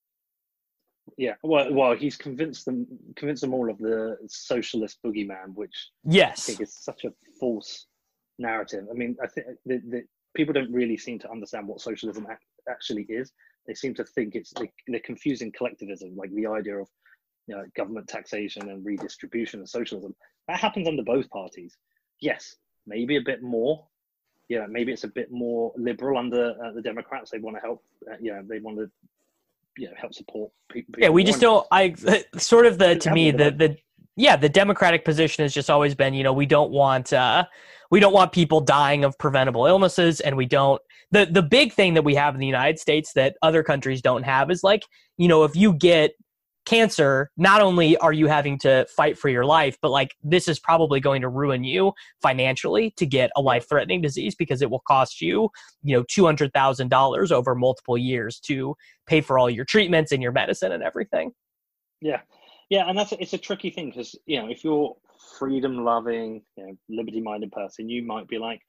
Yeah, well, well, he's convinced them, convinced them all of the socialist boogeyman, which yes, I think is such a false narrative. I mean, I think the, the people don't really seem to understand what socialism actually is. They seem to think it's the, they're confusing collectivism, like the idea of you know, government taxation and redistribution and socialism. That happens under both parties. Yes, maybe a bit more. Yeah, maybe it's a bit more liberal under uh, the Democrats. They want to help. Uh, you know, they want to. You know, help support people. Yeah, we just don't. I sort of the to me the the yeah the Democratic position has just always been, you know, we don't want uh we don't want people dying of preventable illnesses, and we don't. The the big thing that we have in the United States that other countries don't have is like, you know, if you get cancer, not only are you having to fight for your life, but like this is probably going to ruin you financially to get a life-threatening disease because it will cost you, you know, two hundred thousand dollars over multiple years to pay for all your treatments and your medicine and everything. Yeah. Yeah. And that's, it's a tricky thing because, you know, if you're freedom-loving, you know, liberty-minded person, you might be like,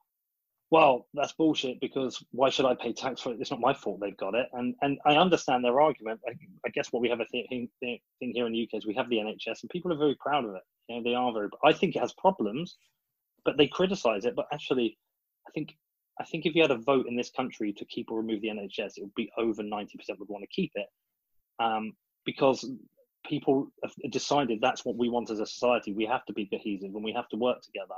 well, that's bullshit because why should I pay tax for it? It's not my fault they've got it. And and I understand their argument. I, I guess what we have a thing, thing, thing here in the U K is we have the N H S and people are very proud of it. You know, they are very, I think it has problems, but they criticize it. But actually, I think I think if you had a vote in this country to keep or remove the N H S, it would be over ninety percent would want to keep it. Um, because people have decided that's what we want as a society. We have to be cohesive and we have to work together.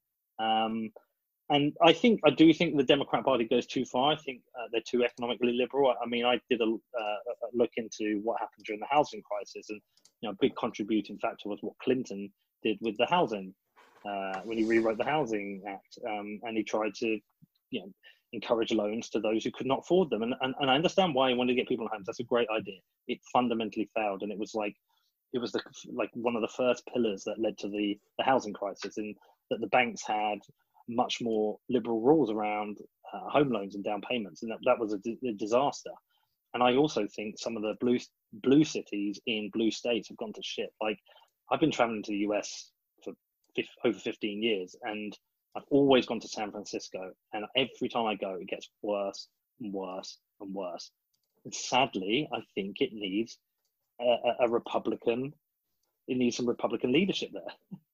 Um, And I think I do think the Democrat Party goes too far. I think uh, they're too economically liberal. I mean, I did a, uh, a look into what happened during the housing crisis, and you know, a big contributing factor was what Clinton did with the housing uh, when he rewrote the Housing Act, um, and he tried to, you know, encourage loans to those who could not afford them. And, and and I understand why he wanted to get people homes. That's a great idea. It fundamentally failed, and it was like it was the like one of the first pillars that led to the the housing crisis, and that the banks had much more liberal rules around uh, home loans and down payments, and that, that was a, d- a disaster. And I also think some of the blue blue cities in blue states have gone to shit. Like, I've been traveling to the U S for f- over fifteen years, and I've always gone to San Francisco, and every time I go, it gets worse and worse and worse. And sadly, I think it needs a, a, a Republican, it needs some Republican leadership there.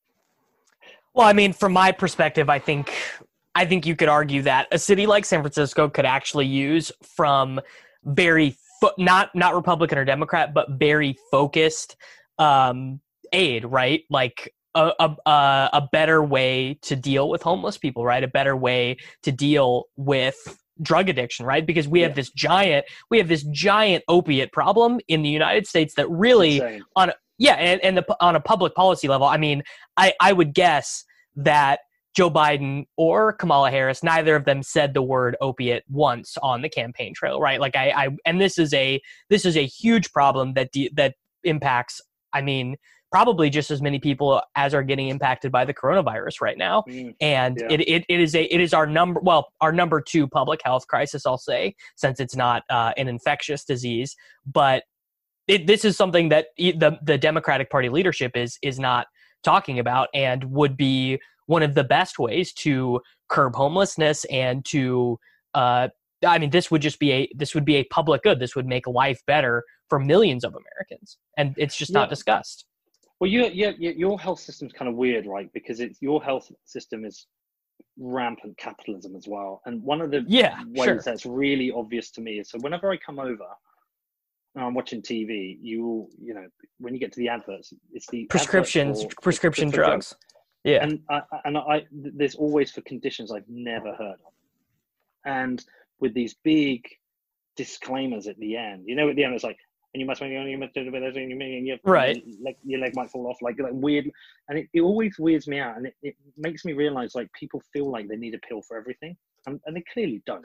Well, I mean, from my perspective, I think I think you could argue that a city like San Francisco could actually use from very fo- not not Republican or Democrat, but very focused um, aid, right? Like a, a a a better way to deal with homeless people, right? A better way to deal with drug addiction, right? Because we have Yeah. this giant we have this giant opiate problem in the United States that really Insane. on a, yeah, and, and the, on a public policy level, I mean, I, I would guess that Joe Biden or Kamala Harris, neither of them said the word opiate once on the campaign trail, right? Like I, I and this is a this is a huge problem that de- that impacts, I mean, probably just as many people as are getting impacted by the coronavirus right now. Mm, and yeah. it, it it is a it is our number well our number two public health crisis, I'll say, since it's not uh, an infectious disease, but it, this is something that the the Democratic Party leadership is is not talking about, and would be one of the best ways to curb homelessness and to uh, I mean, this would just be a this would be a public good. This would make life better for millions of Americans, and it's just Yeah. not discussed. Well, you, you, you, your health system's kind of weird, right? Because it's your health system is rampant capitalism as well. And one of the Yeah, ways sure. that's really obvious to me is, so whenever I come over and I'm watching T V, you you know, when you get to the adverts, it's the Prescriptions, adverts for- prescription for drugs. Yeah. And I, and I, there's always for conditions I've never heard of. And with these big disclaimers at the end, you know, at the end it's like, and you must, you must do this, and your Right. leg, your leg might fall off, like, like weird, and it, it always weirds me out, and it, it makes me realize like people feel like they need a pill for everything, and, and they clearly don't.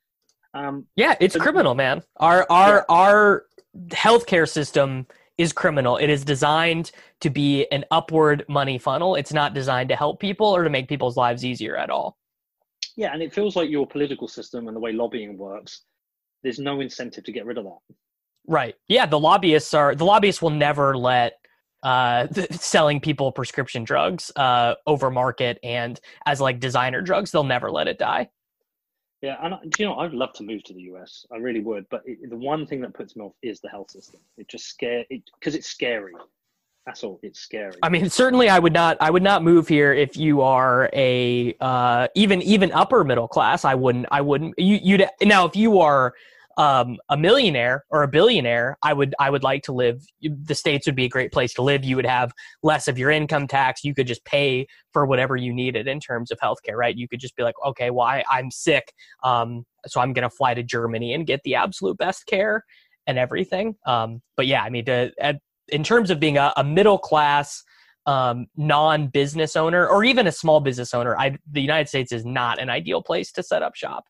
Um, Yeah, it's but- criminal, man. Our our Yeah. our healthcare system is criminal. It is designed to be an upward money funnel. It's not designed to help people or to make people's lives easier at all. yeah, and it feels like your political system and the way lobbying works, there's no incentive to get rid of that. Right. Yeah, the lobbyists are the lobbyists will never let uh th- selling people prescription drugs uh over market and as like designer drugs. They'll never let it die. Yeah, and I- do you know, I'd love to move to the U S. I really would, but it, the one thing that puts me off is the health system. It just scare it because it's scary. That's all. It's scary. I mean, certainly I would not I would not move here if you are a uh even even upper middle class. I wouldn't I wouldn't you you'd now if you are um a millionaire or a billionaire, I would I would like to live the States would be a great place to live. You would have less of your income tax. You could just pay for whatever you needed in terms of healthcare, right? You could just be like, okay, well I, I'm sick. Um so I'm gonna fly to Germany and get the absolute best care and everything. Um but yeah, I mean to, at, in terms of being a, a middle class um, non-business owner or even a small business owner, I, the United States is not an ideal place to set up shop.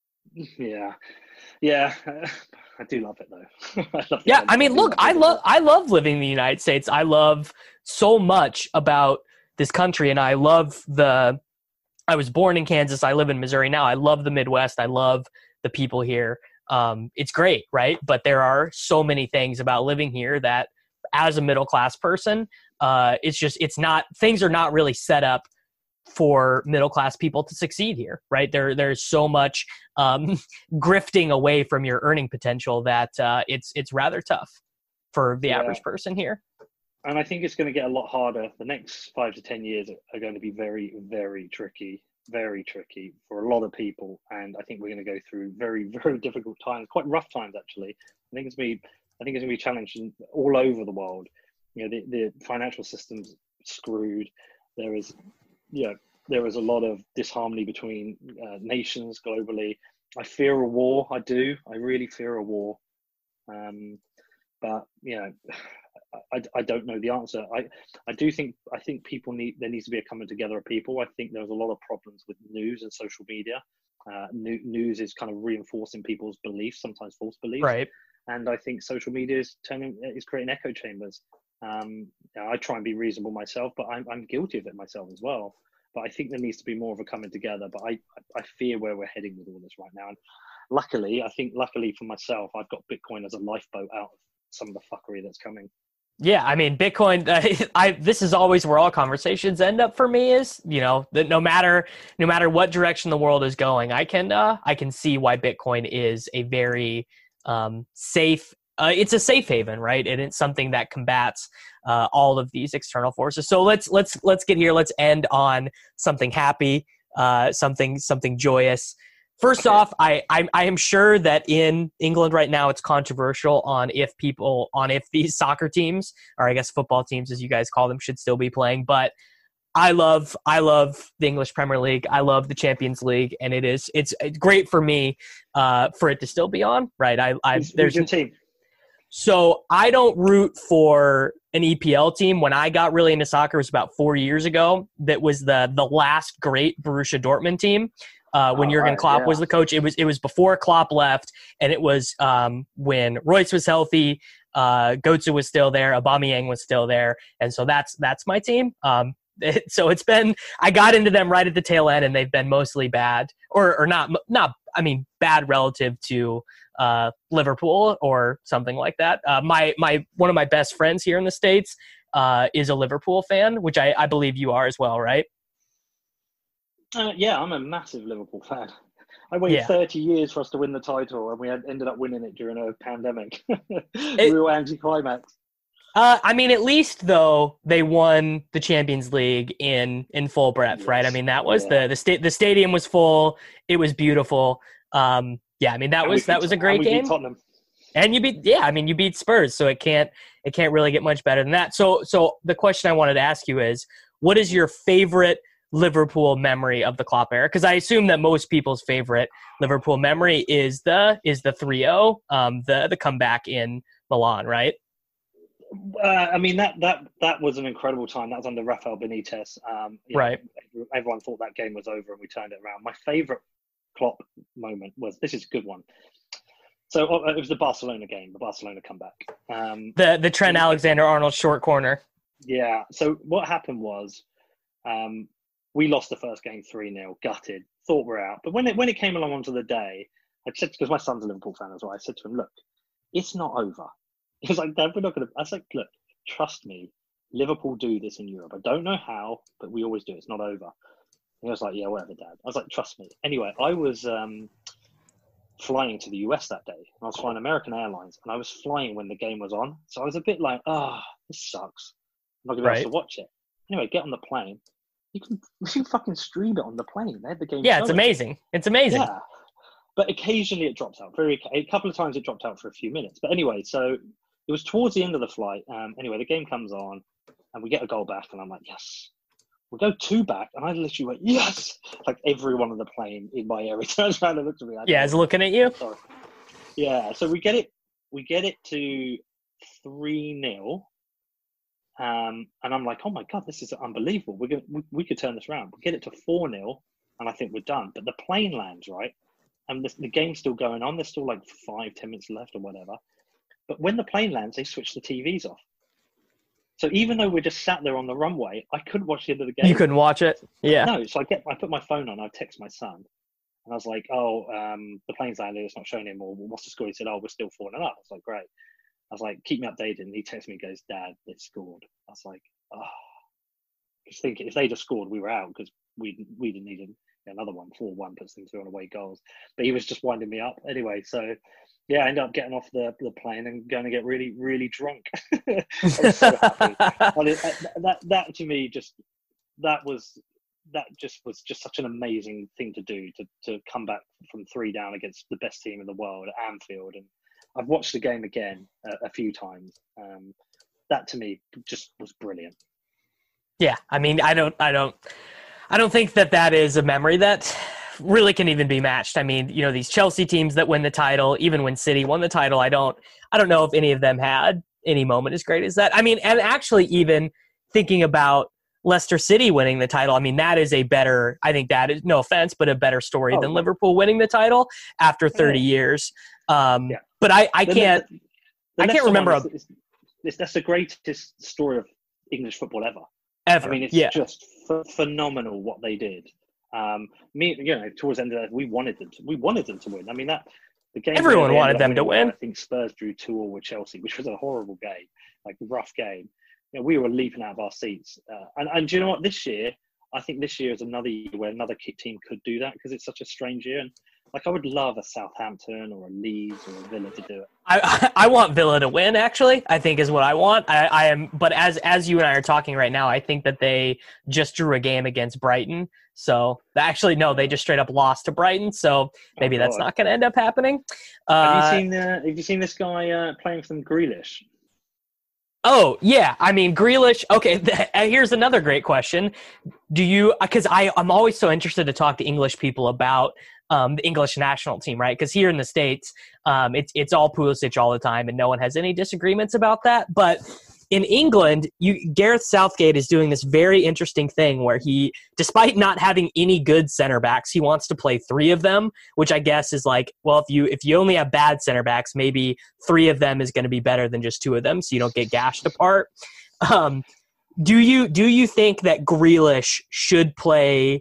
Yeah, yeah, I do love it though. I love Yeah, it. I mean, do look, love I it. love I love living in the United States. I love so much about this country, and I love the. I was born in Kansas. I live in Missouri now. I love the Midwest. I love the people here. Um, it's great, right? But there are so many things about living here that, as a middle class person, uh, it's just it's not things are not really set up for middle class people to succeed here, right? There there's so much um, grifting away from your earning potential that uh, it's it's rather tough for the Yeah. average person here. And I think it's going to get a lot harder. The next five to ten years are going to be very, very tricky, very tricky for a lot of people. And I think we're going to go through very, very difficult times, quite rough times actually. I think it's going to be I think it's going to be challenging all over the world. You know, the, the financial system's screwed. There is, you know, there is a lot of disharmony between uh, nations globally. I fear a war. I do. I really fear a war. Um, but you know, I, I don't know the answer. I I do think I think people need there needs to be a coming together of people. I think there's a lot of problems with news and social media. Uh, new, news is kind of reinforcing people's beliefs, sometimes false beliefs. Right. And I think social media is turning is creating echo chambers. Um, you know, I try and be reasonable myself, but I'm I'm guilty of it myself as well. But I think there needs to be more of a coming together. But I I fear where we're heading with all this right now. And luckily, I think luckily for myself, I've got Bitcoin as a lifeboat out of some of the fuckery that's coming. Yeah, I mean, Bitcoin. Uh, I this is always where all conversations end up for me. Is you know that no matter no matter what direction the world is going, I can uh, I can see why Bitcoin is a very um, safe. Uh, it's a safe haven, right? And it's something that combats uh, all of these external forces. So let's let's let's get here. Let's end on something happy, uh, something something joyous. First Okay. off, I, I I am sure that in England right now it's controversial on if people on if these soccer teams, or I guess football teams as you guys call them, should still be playing. But I love I love the English Premier League. I love the Champions League, and it is it's, it's great for me uh, for it to still be on. Right? I I Who's, there's who's your team? So I don't root for an E P L team. When I got really into soccer, it was about four years ago. That was the the last great Borussia Dortmund team. Uh, when Oh, Jurgen right, Klopp yeah. was the coach, it was it was before Klopp left, and it was um, when Royce was healthy, uh, Götze was still there, Aubameyang was still there, and so that's that's my team. Um, it, so it's been I got into them right at the tail end, and they've been mostly bad, or or not not I mean bad relative to uh, Liverpool or something like that. Uh, my my one of my best friends here in the States uh, is a Liverpool fan, which I, I believe you are as well, right? Uh, yeah, I'm a massive Liverpool fan. I waited Yeah. thirty years for us to win the title, and we had, ended up winning it during a pandemic. It- Real anticlimax. Uh, I mean, at least though they won the Champions League in in full breadth, right? I Yes. mean, that was Yeah. the the sta- the stadium was full. It was beautiful. Um, yeah, I mean that And was we that beat was a Tot- great and we beat game. Tottenham. And you beat, yeah, I mean, you beat Spurs, so it can't, it can't really get much better than that. So, so the question I wanted to ask you is, what is your favorite Liverpool memory of the Klopp era? Because I assume that most people's favorite Liverpool memory is the is the three oh, um, the the comeback in Milan, right? Uh, I mean that that that was an incredible time. That was under Rafael Benitez. Um, you know, Right. everyone thought that game was over, and we turned it around. My favourite Klopp moment was this is a good one. So uh, it was the Barcelona game, the Barcelona comeback. Um, The the Trent Alexander-Arnold short corner. yeah. So what happened was, um, we lost the first game three nil, gutted, thought we're out. But when it when it came along onto the day, I said, because my son's a Liverpool fan as well, I said to him, look, it's not over. He was like, Dad, we're not going to. I was like, look, trust me, Liverpool do this in Europe. I don't know how, but we always do. It's not over. He was like, yeah, whatever, Dad. I was like, trust me. Anyway, I was um, flying to the U S that day, and I was flying American Airlines, and I was flying when the game was on. So I was a bit like, ah, oh, this sucks. I'm not going to be Right. able to watch it. Anyway, get on the plane. You can, you can fucking stream it on the plane. They had the game. Yeah, it's showing. amazing. It's amazing. Yeah. But occasionally it drops out. Very a couple of times it dropped out for a few minutes. But anyway, so it was towards the end of the flight. Um, anyway, the game comes on, and we get a goal back, and I'm like, yes. We go two back, and I literally went, yes. Like everyone on the plane in my area turns around and looks at me. I Yeah, is looking at you. Sorry. Yeah. So we get it. We get it to three nil. Um, and I'm like, oh my god, this is unbelievable. We're gonna we, we could turn this around. We get it to four nil, and I think we're done. But the plane lands, right? And the, the game's still going on. There's still like five, ten minutes left or whatever. But when the plane lands, they switch the T Vs off. So even though we're just sat there on the runway, I couldn't watch the end of the game. You couldn't watch it. Yeah. No, so I get, I put my phone on. I text my son, and I was like, "Oh, um, the plane's landed. It's not showing anymore. Well, what's the score?" He said, "Oh, we're still four and up." I was like, "Great." I was like, "Keep me updated." And he texts me, and goes, "Dad, they scored." I was like, "Oh." Just thinking, if they just scored, we were out because we we didn't need another one. four one puts them through on away goals. But he was just winding me up anyway. So yeah, I ended up getting off the, the plane and going to get really, really drunk. I was so happy. And it, that, that to me just that was that just was just such an amazing thing to do, to to come back from three down against the best team in the world at Anfield. And I've watched the game again a, a few times. Um, that to me just was brilliant. Yeah, I mean, I don't, I don't, I don't think that that is a memory that really can even be matched. I mean, you know, these Chelsea teams that win the title, even when City won the title, I don't, I don't know if any of them had any moment as great as that. I mean, and actually, even thinking about Leicester City winning the title, I mean, that is a better, I think that is, no offense, but a better story Oh, than yeah. Liverpool winning the title after thirty Yeah. years. Um, Yeah. But I, I The- can't, the- the I can't Leicester remember one a- is- is- that's the greatest story of English football ever. ever. I mean, it's yeah. just ph- phenomenal what they did. Um, me, you know, towards the end of that, we wanted them. To, we wanted them to win. I mean, that the game. Everyone they wanted ended up them to winning, win. I think Spurs drew two all with Chelsea, which was a horrible game, like rough game. You know, we were leaping out of our seats. Uh, and and do you know what? This year, I think this year is another year where another ki- team could do that because it's such a strange year. And like, I would love a Southampton or a Leeds or a Villa to do it. I, I want Villa to win, actually, I think is what I want. I, I am, but as as you and I are talking right now, I think that they just drew a game against Brighton. So actually, no, they just straight up lost to Brighton. So maybe oh, that's not going to end up happening. Uh, have you seen uh, Have you seen this guy uh, playing for them, Grealish? Oh yeah, I mean Grealish. Okay, th- here's another great question. Do you? Because I I'm always so interested to talk to English people about um, the English national team, right? Because here in the States, um, it's it's all Pulisic all the time, and no one has any disagreements about that. But in England, you, Gareth Southgate is doing this very interesting thing where he, despite not having any good center backs, he wants to play three of them, which I guess is like, well, if you if you only have bad center backs, maybe three of them is going to be better than just two of them, so you don't get gashed apart. Um, do you do you think that Grealish should play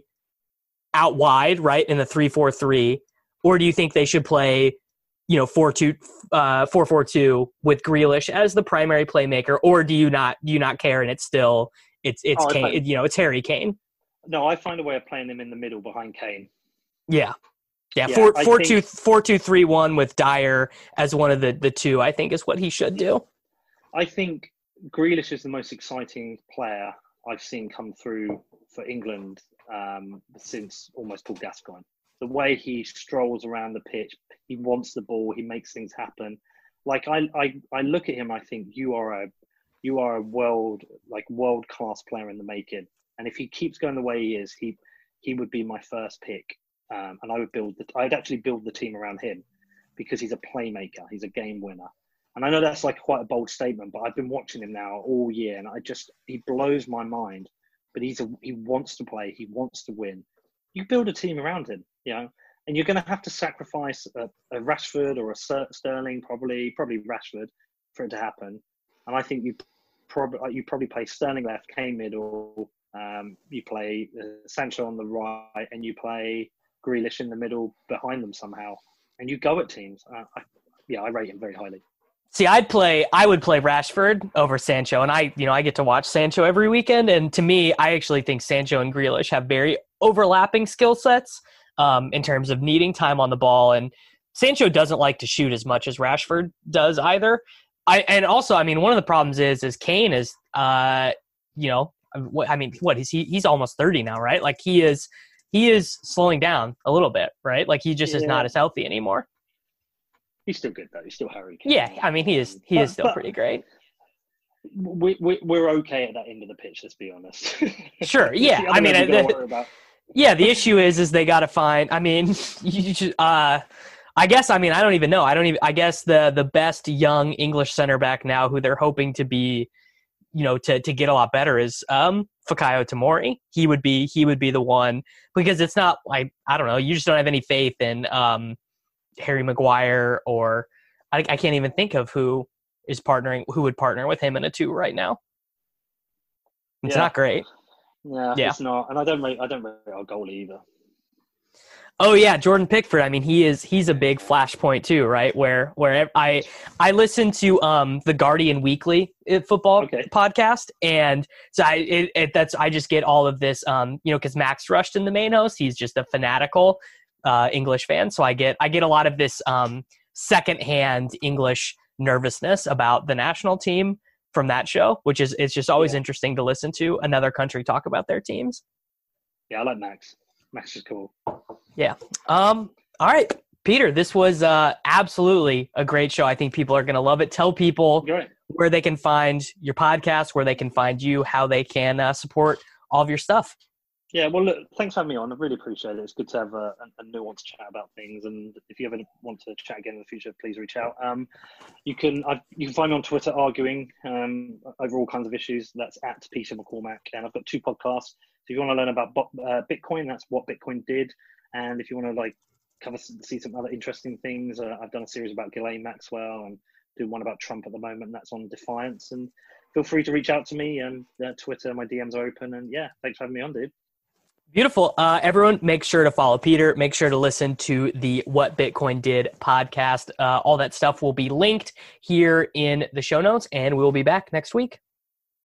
out wide, right, in the three four three, or do you think they should play, you know, four two, uh, four four two with Grealish as the primary playmaker, or do you not do you not care and it's still it's it's oh, Kane, find, you know, it's Harry Kane? No, I find a way of playing him in the middle behind Kane. Yeah, yeah, yeah four four think, two four two three one with Dyer as one of the the two. I think is what he should do. I think Grealish is the most exciting player I've seen come through for England um, since almost Paul Gascoigne. The way he strolls around the pitch, he wants the ball, he makes things happen. Like I, I, I look at him, I think you are a, you are a world like world class player in the making. And if he keeps going the way he is, he, he would be my first pick. Um, and I would build the, I'd actually build the team around him because he's a playmaker, he's a game winner. And I know that's like quite a bold statement, but I've been watching him now all year, and I just he blows my mind. But he's a, he wants to play, he wants to win. You build a team around him, you know, and you're going to have to sacrifice a, a Rashford or a Sterling, probably, probably Rashford, for it to happen. And I think you probably you probably play Sterling left, Kane middle, um, you play uh, Sancho on the right, and you play Grealish in the middle behind them somehow, and you go at teams. Uh, I, yeah, I rate him very highly. See, I'd play. I would play Rashford over Sancho, and I, you know, I get to watch Sancho every weekend. And to me, I actually think Sancho and Grealish have very overlapping skill sets um, in terms of needing time on the ball. And Sancho doesn't like to shoot as much as Rashford does either. I and also, I mean, one of the problems is, is Kane is, uh, you know, I mean, what is he? He's almost thirty now, right? Like he is, he is slowing down a little bit, right? Like he just yeah. is not as healthy anymore. He's still good though. He's still Harry Kane. Yeah, I mean he is. He but, is still pretty great. We, we we're okay at that end of the pitch. Let's be honest. Sure. Yeah. I mean, the, yeah. The issue is, is they got to find. I mean, you should, uh, I guess. I mean, I don't even know. I don't even. I guess the the best young English center back now, who they're hoping to be, you know, to to get a lot better is um Fikayo Tomori. He would be. He would be the one because it's not like I don't know. You just don't have any faith in um. Harry Maguire, or I, I can't even think of who is partnering, who would partner with him in a two right now. It's yeah. not great. Yeah, yeah, it's not, and I don't rate, I don't rate our goalie either. Oh yeah, Jordan Pickford. I mean, he is he's a big flashpoint too, right? Where where I I listen to um the Guardian Weekly football okay. podcast, and so I it, it, that's I just get all of this um you know because Max Rushton, the main host, he's just a fanatical Uh, English fan, so I get I get a lot of this um, secondhand English nervousness about the national team from that show, which is it's just always yeah. interesting to listen to another country talk about their teams. Yeah, I like Max. Max is cool. Yeah. Um. All right, Peter. This was uh, absolutely a great show. I think people are going to love it. Tell people right. where they can find your podcast, where they can find you, how they can uh, support all of your stuff. Yeah, well, look, thanks for having me on. I really appreciate it. It's good to have a, a nuanced chat about things. And if you ever want to chat again in the future, please reach out. Um, you can I've, you can find me on Twitter arguing um, over all kinds of issues. That's at Peter McCormack. And I've got two podcasts. So if you want to learn about uh, Bitcoin, that's What Bitcoin Did. And if you want to like cover see some other interesting things, uh, I've done a series about Ghislaine Maxwell and doing one about Trump at the moment. That's on Defiance. And feel free to reach out to me. And uh, Twitter, my D Ms are open. And yeah, thanks for having me on, dude. Beautiful. Uh, everyone, make sure to follow Peter. Make sure to listen to the What Bitcoin Did podcast. Uh, all that stuff will be linked here in the show notes, and we will be back next week.